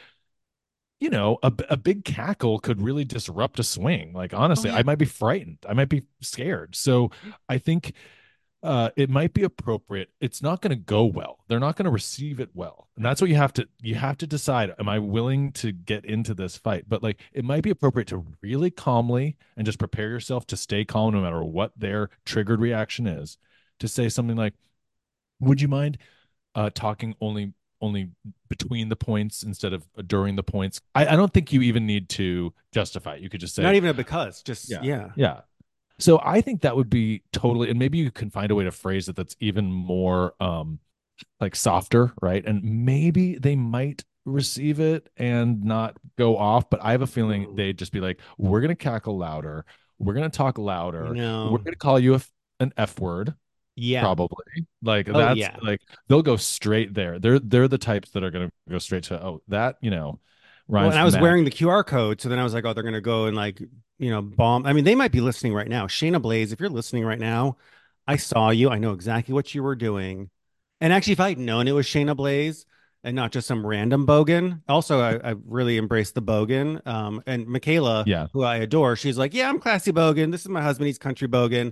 a big cackle could really disrupt a swing. Like, Oh, honestly, I yeah. might be frightened. I might be scared. So I think it might be appropriate. It's not going to go well. They're not going to receive it well, and that's what you have to decide. Am I willing to get into this fight? But like, it might be appropriate to really calmly and just prepare yourself to stay calm no matter what their triggered reaction is. To say something like, "Would you mind talking only between the points instead of during the points?" I don't think you even need to justify it. You could just Not say, even a because, just, "Yeah, yeah. yeah." So I think that would be totally, and maybe you can find a way to phrase it that's even more like softer, right? And maybe they might receive it and not go off, but I have a feeling Mhm. they'd just be like, we're gonna cackle louder, we're gonna talk louder, we're No. gonna call you an F word, Yeah. probably. Like Oh, that's yeah. like they'll go straight there. They're the types that are gonna go straight to, oh, that, Well, rhymes and I with was Matt. wearing the QR code, so then I was like, oh, they're gonna go and like, bomb. I mean, they might be listening right now. Shayna Blaze, if you're listening right now, I saw you. I know exactly what you were doing. And actually, if I had known it was Shayna Blaze and not just some random bogan, also I really embraced the bogan. And Michaela, Yeah. who I adore, she's like, yeah, I'm classy bogan. This is my husband. He's country bogan.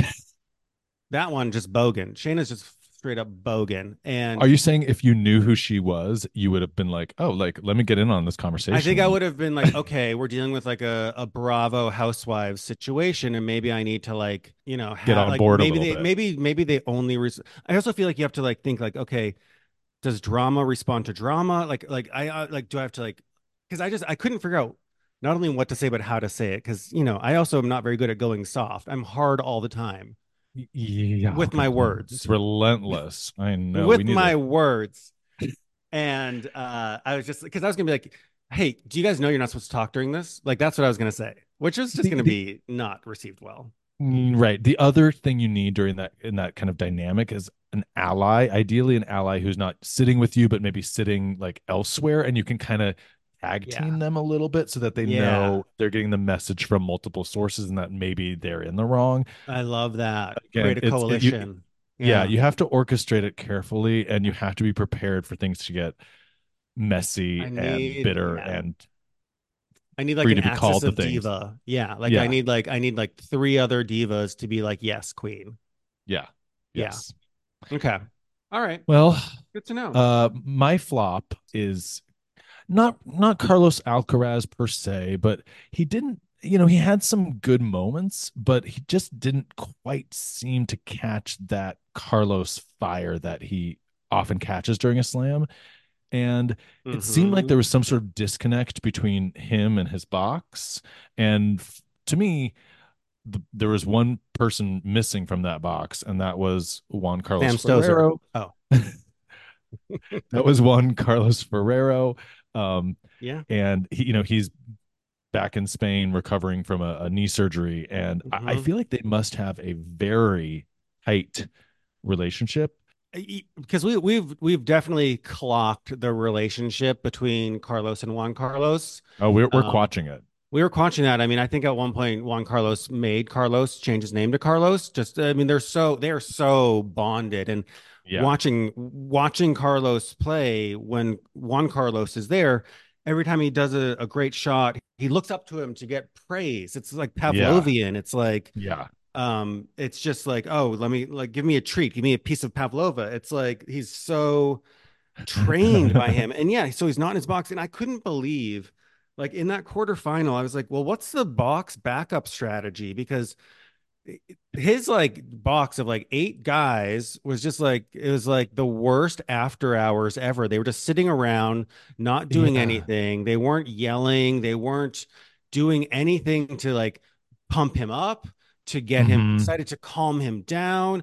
That one just bogan. Shayna's just straight up bogan. Are And you saying if you knew who she was, you would have been like, oh, like, let me get in on this I think I conversation? would have been like, okay, we're dealing with like a Bravo Housewives situation, and maybe I need to like, Get have on like board a maybe little they bit. maybe they only. I also feel like you have to like think like, okay, does drama respond to drama? Like I like do I have to like because I couldn't figure out not only what to say but how to say it because I also am not very good at going soft. I'm hard all the time Yeah. with Okay. my It's words, relentless. I know. We with need to. my words. And I was just because I was gonna be like, "Hey, do you guys know you're not supposed to talk during this?" Like that's what I was gonna say, which was just The, gonna the be not received well. right. The other thing you need during that in that kind of dynamic is an ally, ideally an ally who's not sitting with you, but maybe sitting like elsewhere, and you can kind of tag Yeah, team them a little bit so that they yeah, know they're getting the message from multiple sources and that maybe they're in the wrong. I love that. Create Again, a you coalition. yeah, Yeah, you have to orchestrate it carefully and you have to be prepared for things to get messy and bitter yeah, and I need for like you an to be axis called the of things. diva. Yeah, like Yeah. I need like three other divas to be like, yes, queen. Yeah. Yeah. Yes. Okay. All right. Well, Good to know. my flop is not Carlos Alcaraz per se, but he didn't, he had some good moments, but he just didn't quite seem to catch that Carlos fire that he often catches during a slam. And it seemed like Mm-hmm. there was some sort of disconnect between him and his box. And to me, there was one person missing from that box, and that was Juan Carlos Sam Stozer. Ferrero. Oh, That was Juan Carlos Ferrero. Um, yeah. and he's back in Spain recovering from a knee surgery. And I Mm-hmm. feel like they must have a very tight relationship? Because we've definitely clocked the relationship between Carlos and Juan Carlos. Oh, we're Um, watching it. we were watching that. I mean, I think at one point Juan Carlos made Carlos change his name to Carlos. Just, I mean, they are so bonded, and Yeah. watching Carlos play when Juan Carlos is there, every time he does a great shot, he looks up to him to get praise. It's like Yeah. Pavlovian. It's like Yeah. it's just like, oh, let me like give me a treat, give me a piece of pavlova. It's like he's so trained by him. And yeah, so he's not in his box. And I couldn't believe, like in that quarterfinal, I was like, well, what's the box backup strategy? Because his like box of like 8 guys was just like, it was like the worst after hours ever. They were just sitting around, not doing Yeah. anything. They weren't yelling. They weren't doing anything to like pump him up, to get him Hmm. excited, to calm him down.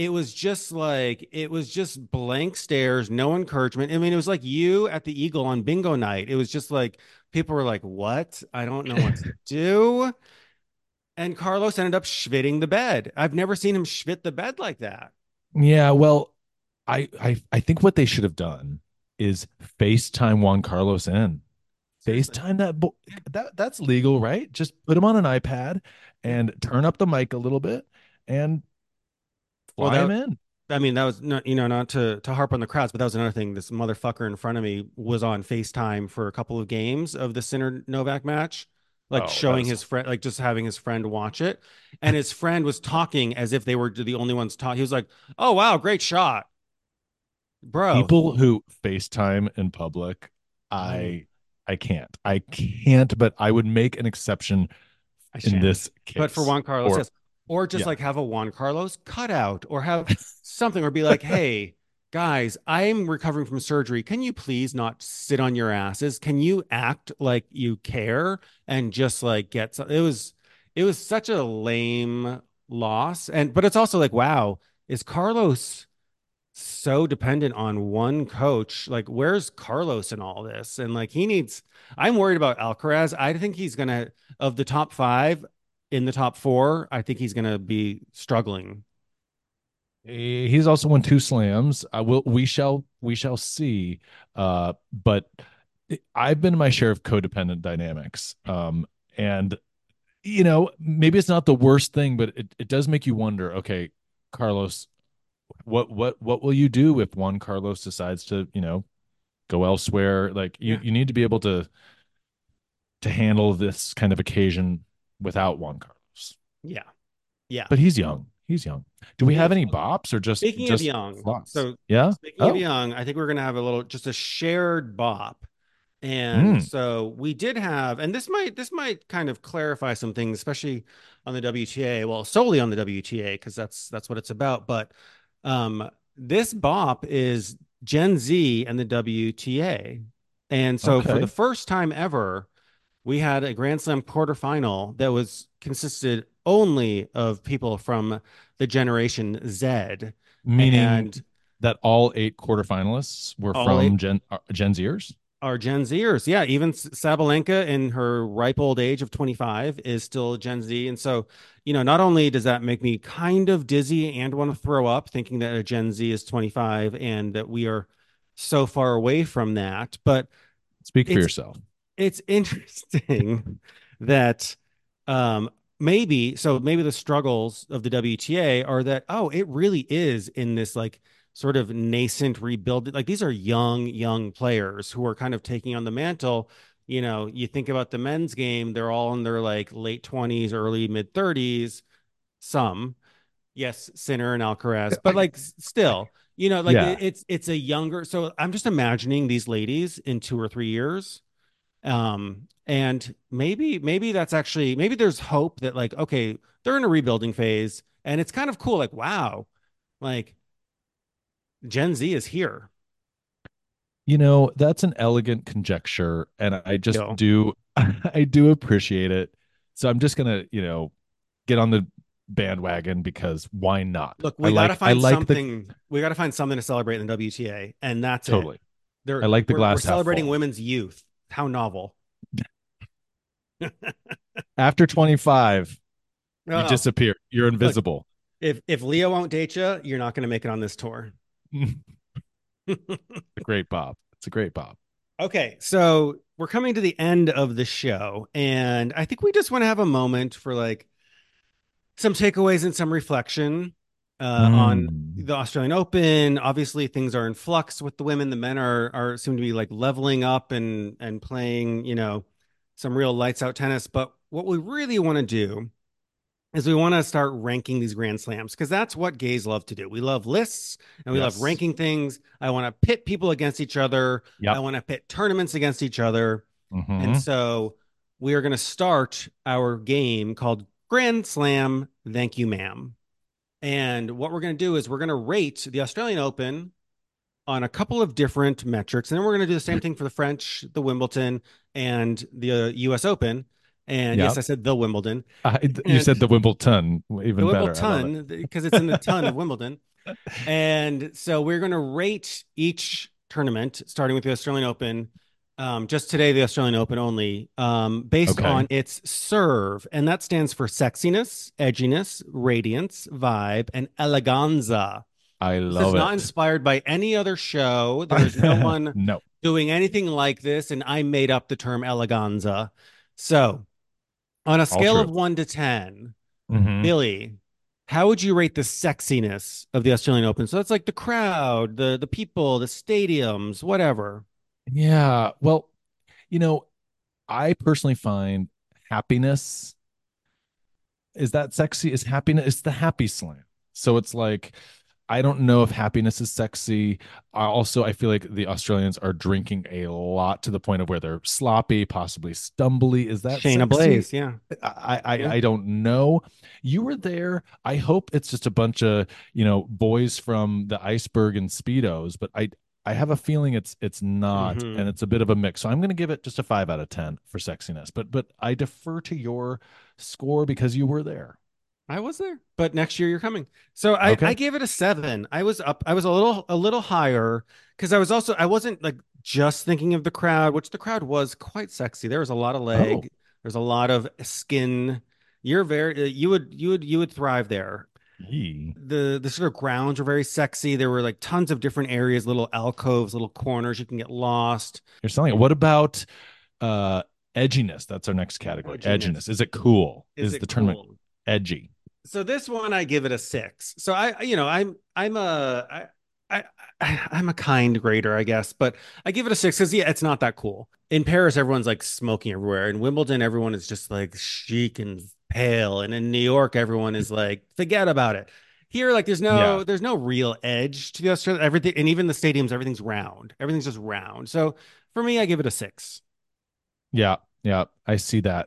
It was just blank stares, no encouragement. I mean, it was like you at the Eagle on bingo night. It was just like people were like, what? I don't know what to do. And Carlos ended up schvitting the bed. I've never seen him schvit the bed like that. Yeah, well, I think what they should have done is FaceTime Juan Carlos in. Seriously. FaceTime that Yeah. that's legal, right? Just put him on an iPad Yeah. and turn up the mic a little bit and Well, fly him in. I mean, that was not, not to harp on the crowds, but that was another thing. This motherfucker in front of me was on FaceTime for a couple of games of the Sinner Novak match, like Oh, that showing was his friend, like just having his friend watch it. And his friend was talking as if they were the only ones talking. He was like, oh, wow, great shot, bro. people who FaceTime in public. Oh, I I can't. I can't, but I would make an exception I in shan't. this But for case. Juan Carlos, Or yes. Or just yeah. like have a Juan Carlos cutout or have something or be like, hey, guys, I'm recovering from surgery. Can you please not sit on your asses? Can you act like you care and just like get some? It was such a lame loss. And but it's also like, wow, is Carlos so dependent on one coach? Like, where's Carlos in all this? And like, I'm worried about Alcaraz. I think he's gonna, of the top five in the top four, I think he's gonna be struggling. He's also won two slams. I will. We shall see. But I've been in my share of codependent dynamics. And maybe it's not the worst thing, but it does make you wonder. Okay, Carlos, what will you do if Juan Carlos decides to go elsewhere? Like you Yeah, you need to be able to handle this kind of occasion without Juan Carlos. yeah, yeah. But he's young. He's young. Do we He have is any young. bops or just Speaking of just young, flops? so Yeah. speaking of Oh. young, I think we're gonna have a little, just a shared bop. And Mm, so we did have, and this might kind of clarify some things, especially on the WTA, well, solely on the WTA, because that's what it's about. But this bop is Gen Z and the WTA. And so for the okay. first time ever, we had a Grand Slam quarterfinal that was consisted only of people from the Generation Z. Meaning And that all eight quarterfinalists were all eight from Gen Zers. are Gen Zers. Yeah, even Sabalenka in her ripe old age of 25 is still Gen Z. And so, not only does that make me kind of dizzy and want to throw up thinking that a Gen Z is 25 and that we are so far away from that, but Speak for it's yourself. it's interesting that um maybe the struggles of the WTA are that, oh, it really is in this like sort of nascent rebuild. Like these are young players who are kind of taking on the mantle. You think about the men's game, they're all in their like late 20s, early mid 30s, some. Yes, Sinner and Alcaraz, but like still, like Yeah. it's a younger. So I'm just imagining these ladies in 2 or 3 years, and maybe that's actually, maybe there's hope that like, okay, they're in a rebuilding phase and it's kind of cool. Like, wow, like Gen Z is here. That's an elegant conjecture, and I just Yo, do I do appreciate it. So I'm just gonna, get on the bandwagon because why not? look, I like I like the we got to find something to celebrate in the WTA, and that's it. totally. I like the We're glass half celebrating full. women's youth. How novel. After 25, you Oh, disappear. You're look, invisible. If Leo won't date you, you're not going to make it on this tour. A great Bob. It's a great Bob. Okay, so we're coming to the end of the show, and I think we just want to have a moment for like some takeaways and some reflection on Mm. the Australian Open. Obviously, things are in flux with the women. The men are seem to be like leveling up and playing, some real lights out tennis. But what we really want to do is we want to start ranking these grand slams because that's what gays love to do. We love lists and we love Yes. ranking things. I want to pit people against each other. I Yep. want to pit tournaments against each other. And Hmm. so we are going to start our game called Grand Slam Thank You Ma'am. And what we're going to do is we're going to rate the Australian Open on a couple of different metrics. And then we're going to do the same thing for the French, the Wimbledon, and the US Open. And yes, Yep. I said the Wimbledon. You And said the Wimbledon, the even better. I love it. Wimbledon, because it's in the ton of Wimbledon. And so we're going to rate each tournament, starting with the Australian Open. Just today, the Australian Open only, based Okay. on its serve. And that stands for sexiness, edginess, radiance, vibe, and eleganza. I This is love not it. inspired by any other show. There is no one No. doing anything like this. And I made up the term eleganza. So on a All scale of true. 1 to 10, Hmm. Billy, how would you rate the sexiness of the Australian Open? So that's like the crowd, the people, the stadiums, whatever. Yeah. Well, you know, I personally find happiness is that sexy? Is happiness? It's the happy slam. So it's like, I don't know if happiness is sexy. I feel like the Australians are drinking a lot to the point of where they're sloppy, possibly stumbly. Is that Shayna sexy? Blaze, yeah. I Yeah. I don't know. You were there. I hope it's just a bunch of boys from the iceberg and speedos, but I have a feeling it's not, and Hmm. it's a bit of a mix. So I'm going to give it just a 5 out of 10 for sexiness. But I defer to your score because you were there. I was there, but next year you're coming. So I Okay. gave it a 7. I was up. I was a little higher because I wasn't like just thinking of the crowd, which the crowd was quite sexy. There was a lot of Oh, leg. There's a lot of skin. You're very you would thrive there. yee. The sort of grounds were very sexy. There were like tons of different areas, little alcoves, little corners you can get lost. You're selling it. What about uh edginess? That's our next category. Edginess. Edginess. Is it cool? Is Is it the tournament cool? edgy? So this one I give it a 6. So I'm a kind grader, I guess, but I give it a 6 because yeah, it's not that cool. In Paris, everyone's like smoking everywhere. In Wimbledon, everyone is just like chic and pale, and in New York, everyone is like forget about it. Here, like there's Yeah. no there's no real edge to the Australia. Everything, and even the stadiums, everything's round. Everything's just round. So for me, I give it a 6. Yeah. Yeah. I see that.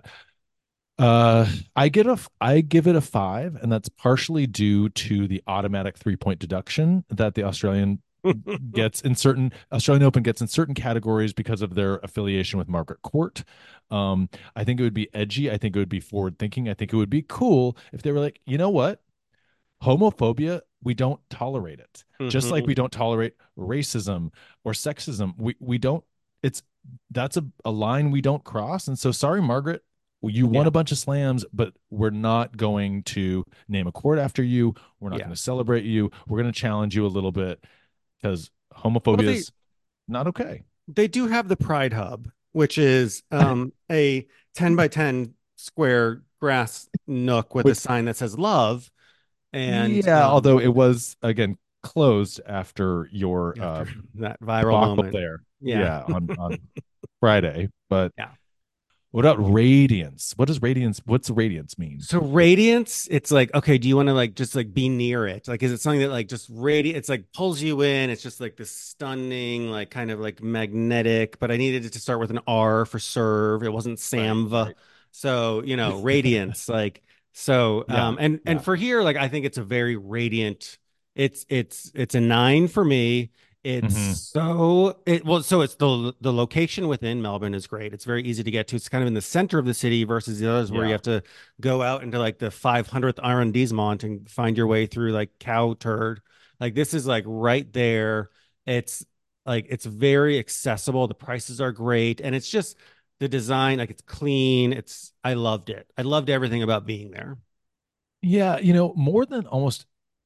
I give it a 5, and that's partially due to the automatic 3 point deduction that the Australian Open gets in certain categories because of their affiliation with Margaret Court. I think it would be edgy. I think it would be forward thinking. I think it would be cool if they were like, you know what? Homophobia, we don't tolerate it. Just like we Hmm. don't tolerate racism or sexism. We don't, it's that's a line we don't cross. And so sorry, Margaret, you won Yeah, a bunch of slams, but we're not going to name a court after you. We're not yeah. going to celebrate you. We're going to challenge you a little bit because Well, homophobia they is not okay. They do have the Pride Hub, which is a 10 by 10 square grass nook with a Which, sign that says love. And yeah, although it was again closed after your after that viral debacle moment, there. yeah. Yeah, on Friday. But Yeah. what about radiance? What's radiance mean? So radiance, it's like, okay, do you want to like just like be near it? Like, is it something that like just it's like pulls you in? It's just like this stunning, like kind of like magnetic, but I needed it to start with an R for serve. It wasn't Right, Samva. right. So, radiance, like so Yeah, and yeah. for here, like I think it's a very radiant, it's a 9 for me. It's Hmm. so it well, so it's the location within Melbourne is great. It's very easy to get to. It's kind of in the center of the city versus the others where you Yeah. have to go out into like the 500th arrondissement and find your way through like cow turd. Like this is like right there. It's it's very accessible. The prices are great, and it's just the design. Like it's clean. I loved it. I loved everything about being there. Yeah, more than almost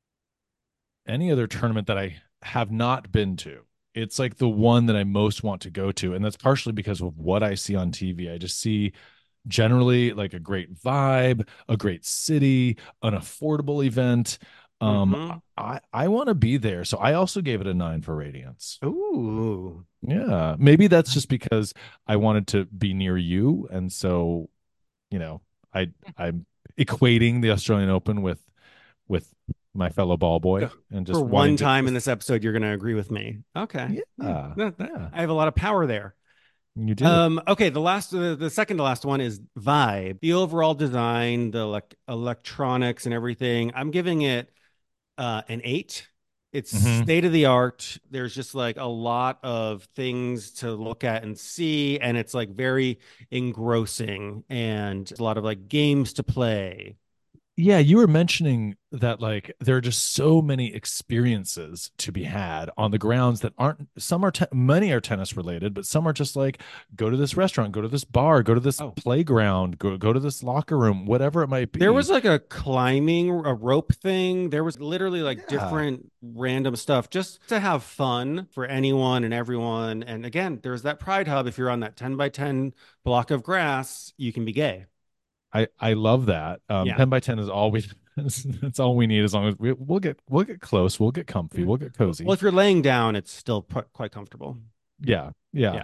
any other tournament that I have not been to. It's like the one that I most want to go to. And that's partially because of what I see on TV. I just see generally like a great vibe, a great city, an affordable event. Mm-hmm. I want to be there. So I also gave it a 9 for Radiance. Ooh. Yeah. Maybe that's just because I wanted to be near you. And so, you know, I'm equating the Australian Open with my fellow ball So boy and for just one wanting to time in just this episode, you're going to agree with me. Okay. Yeah. yeah, yeah, I have a lot of power there. you do. Okay, the second to last one is vibe. The overall design, the electronics and everything. I'm giving it an 8. It's Hmm. state of the art. There's just like a lot of things to look at and see, and it's like very engrossing and a lot of like games to play. Yeah, you were mentioning that like there are just so many experiences to be had on the grounds that aren't some are many are tennis related, but some are just like go to this restaurant, go to this bar, go to this Oh, playground, go to this locker room, whatever it might there was be. like a rope thing. There was literally like Yeah. different random stuff just to have fun for anyone and everyone. And again, there's that Pride Hub. If you're on that 10 by 10 block of grass, you can be gay. I love that. Yeah. 10 by 10 is all we that's all we need as long as we'll get close, we'll get comfy, Yeah. we'll get Well, cozy. if you're laying down, it's still quite comfortable. Yeah. Yeah. Yeah.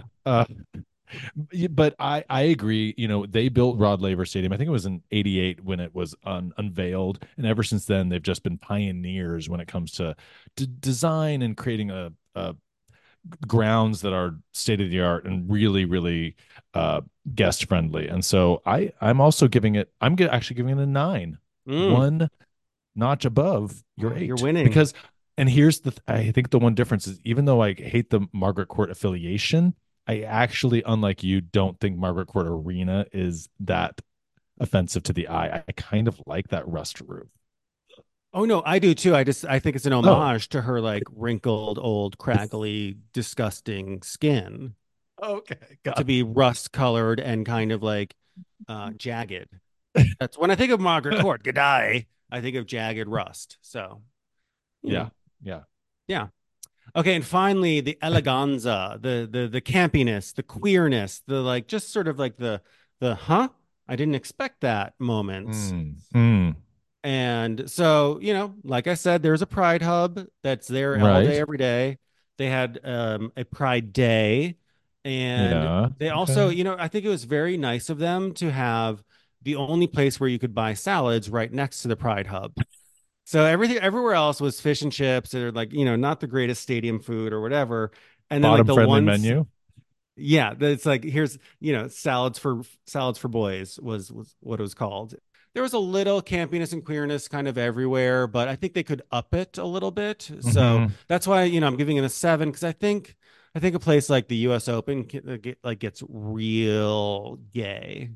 But I agree. They built Rod Laver Stadium. I think it was in '88 when it was unveiled, and ever since then they've just been pioneers when it comes to design and creating a grounds that are state of the art and really, really guest friendly. And so I'm also giving it. Actually giving it a 9, Mm. one notch above your Wow, you're 8, winning. because. And here's I think the one difference is even though I hate the Margaret Court affiliation, I actually, unlike you, don't think Margaret Court Arena is that offensive to the eye. I kind of like that rust roof. Oh no, I do too. I think it's an Oh, homage to her like wrinkled, old, craggly, disgusting skin okay, to got be rust colored and kind of like jagged. That's when I think of Margaret it. Court, G'day, I think of jagged rust. So, you Yeah, know, yeah. yeah. Okay, and finally the eleganza, the campiness, the queerness, the like just sort of like the huh? I didn't expect that moments. Mm, mm, And so, like I said, there's a Pride Hub that's there all day, right. every day. They had a Pride Day. And Yeah. they also, Okay. I think it was very nice of them to have the only place where you could buy salads right next to the Pride Hub. So everything everywhere else was fish and chips or like, not the greatest stadium food or whatever. And then like Bottom the friendly ones, menu. yeah, it's like here's, salads for boys was what it was called. There was a little campiness and queerness kind of everywhere, but I think they could up it a little bit. So Hmm. that's why, I'm giving it a 7 because I think a place like the US Open gets real gay.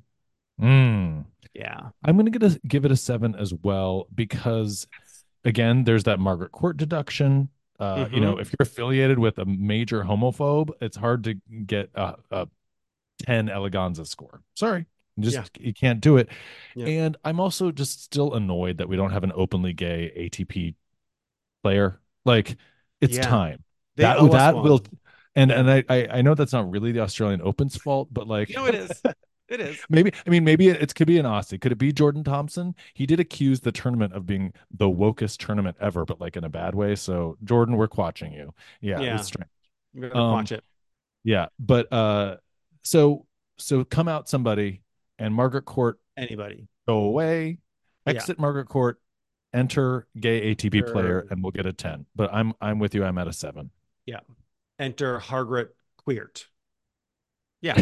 Mm. Yeah. I'm gonna give it a 7 as well because again, there's that Margaret Court deduction. Mm-hmm. If you're affiliated with a major homophobe, it's hard to get a 10 Eleganza score. Sorry, Yeah. you can't do it. Yeah. And I'm also just still annoyed that we don't have an openly gay ATP player. Like, it's Yeah. time. They owe us That will, one. and Yeah. I know that's not really the Australian Open's fault, but like No, it is. It is. maybe, I mean, maybe it could be an Aussie. Could it be Jordan Thompson? He did accuse the tournament of being the wokest tournament ever, but like in a bad way. So Jordan, we're watching you. Yeah, it's Yeah. strange. You better Um, watch it. yeah, but so come out somebody and Margaret Court Anybody. go away, Yeah. exit Margaret Court, enter gay ATP player, Enter, and we'll get a 10. But I'm with you. I'm at a 7. yeah. Enter Hargret Queert. Yeah.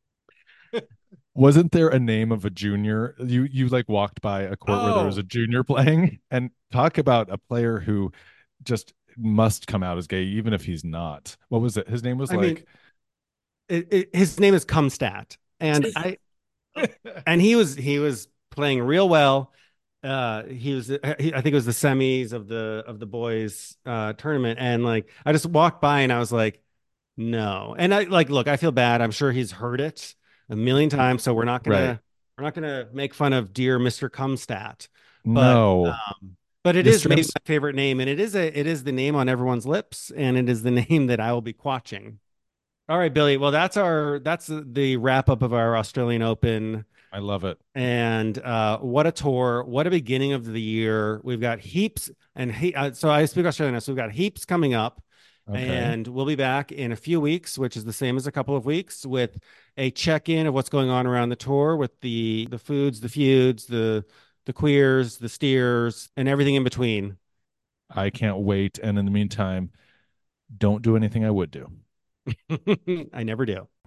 Wasn't there a name of a junior? You like walked by a court where there was Oh, a junior playing, and talk about a player who just must come out as gay even if he's not. What was it? His name was I mean, like his name is Cumstat, and he was playing real well. I think it was the semis of the boys tournament, and like I just walked by and I was like, no, and I like look, I feel bad. I'm sure he's heard it a million times, so we're not right. gonna we're not gonna make fun of dear Mr. Cumstat. but No. but it is maybe Yastrzemski. my favorite name, and it is the name on everyone's lips, and it is the name that I will be watching. All right, Billy. Well, that's the wrap up of our Australian Open. I love it. And what a tour! What a beginning of the year! We've got heaps, so I speak Australian now. So we've got heaps coming up, Okay. and we'll be back in a few weeks, which is the same as a couple of weeks, with a check in of what's going on around the tour, with the foods, the feuds, the queers, the steers, and everything in between. I can't wait. And in the meantime, don't do anything I would do. I never do.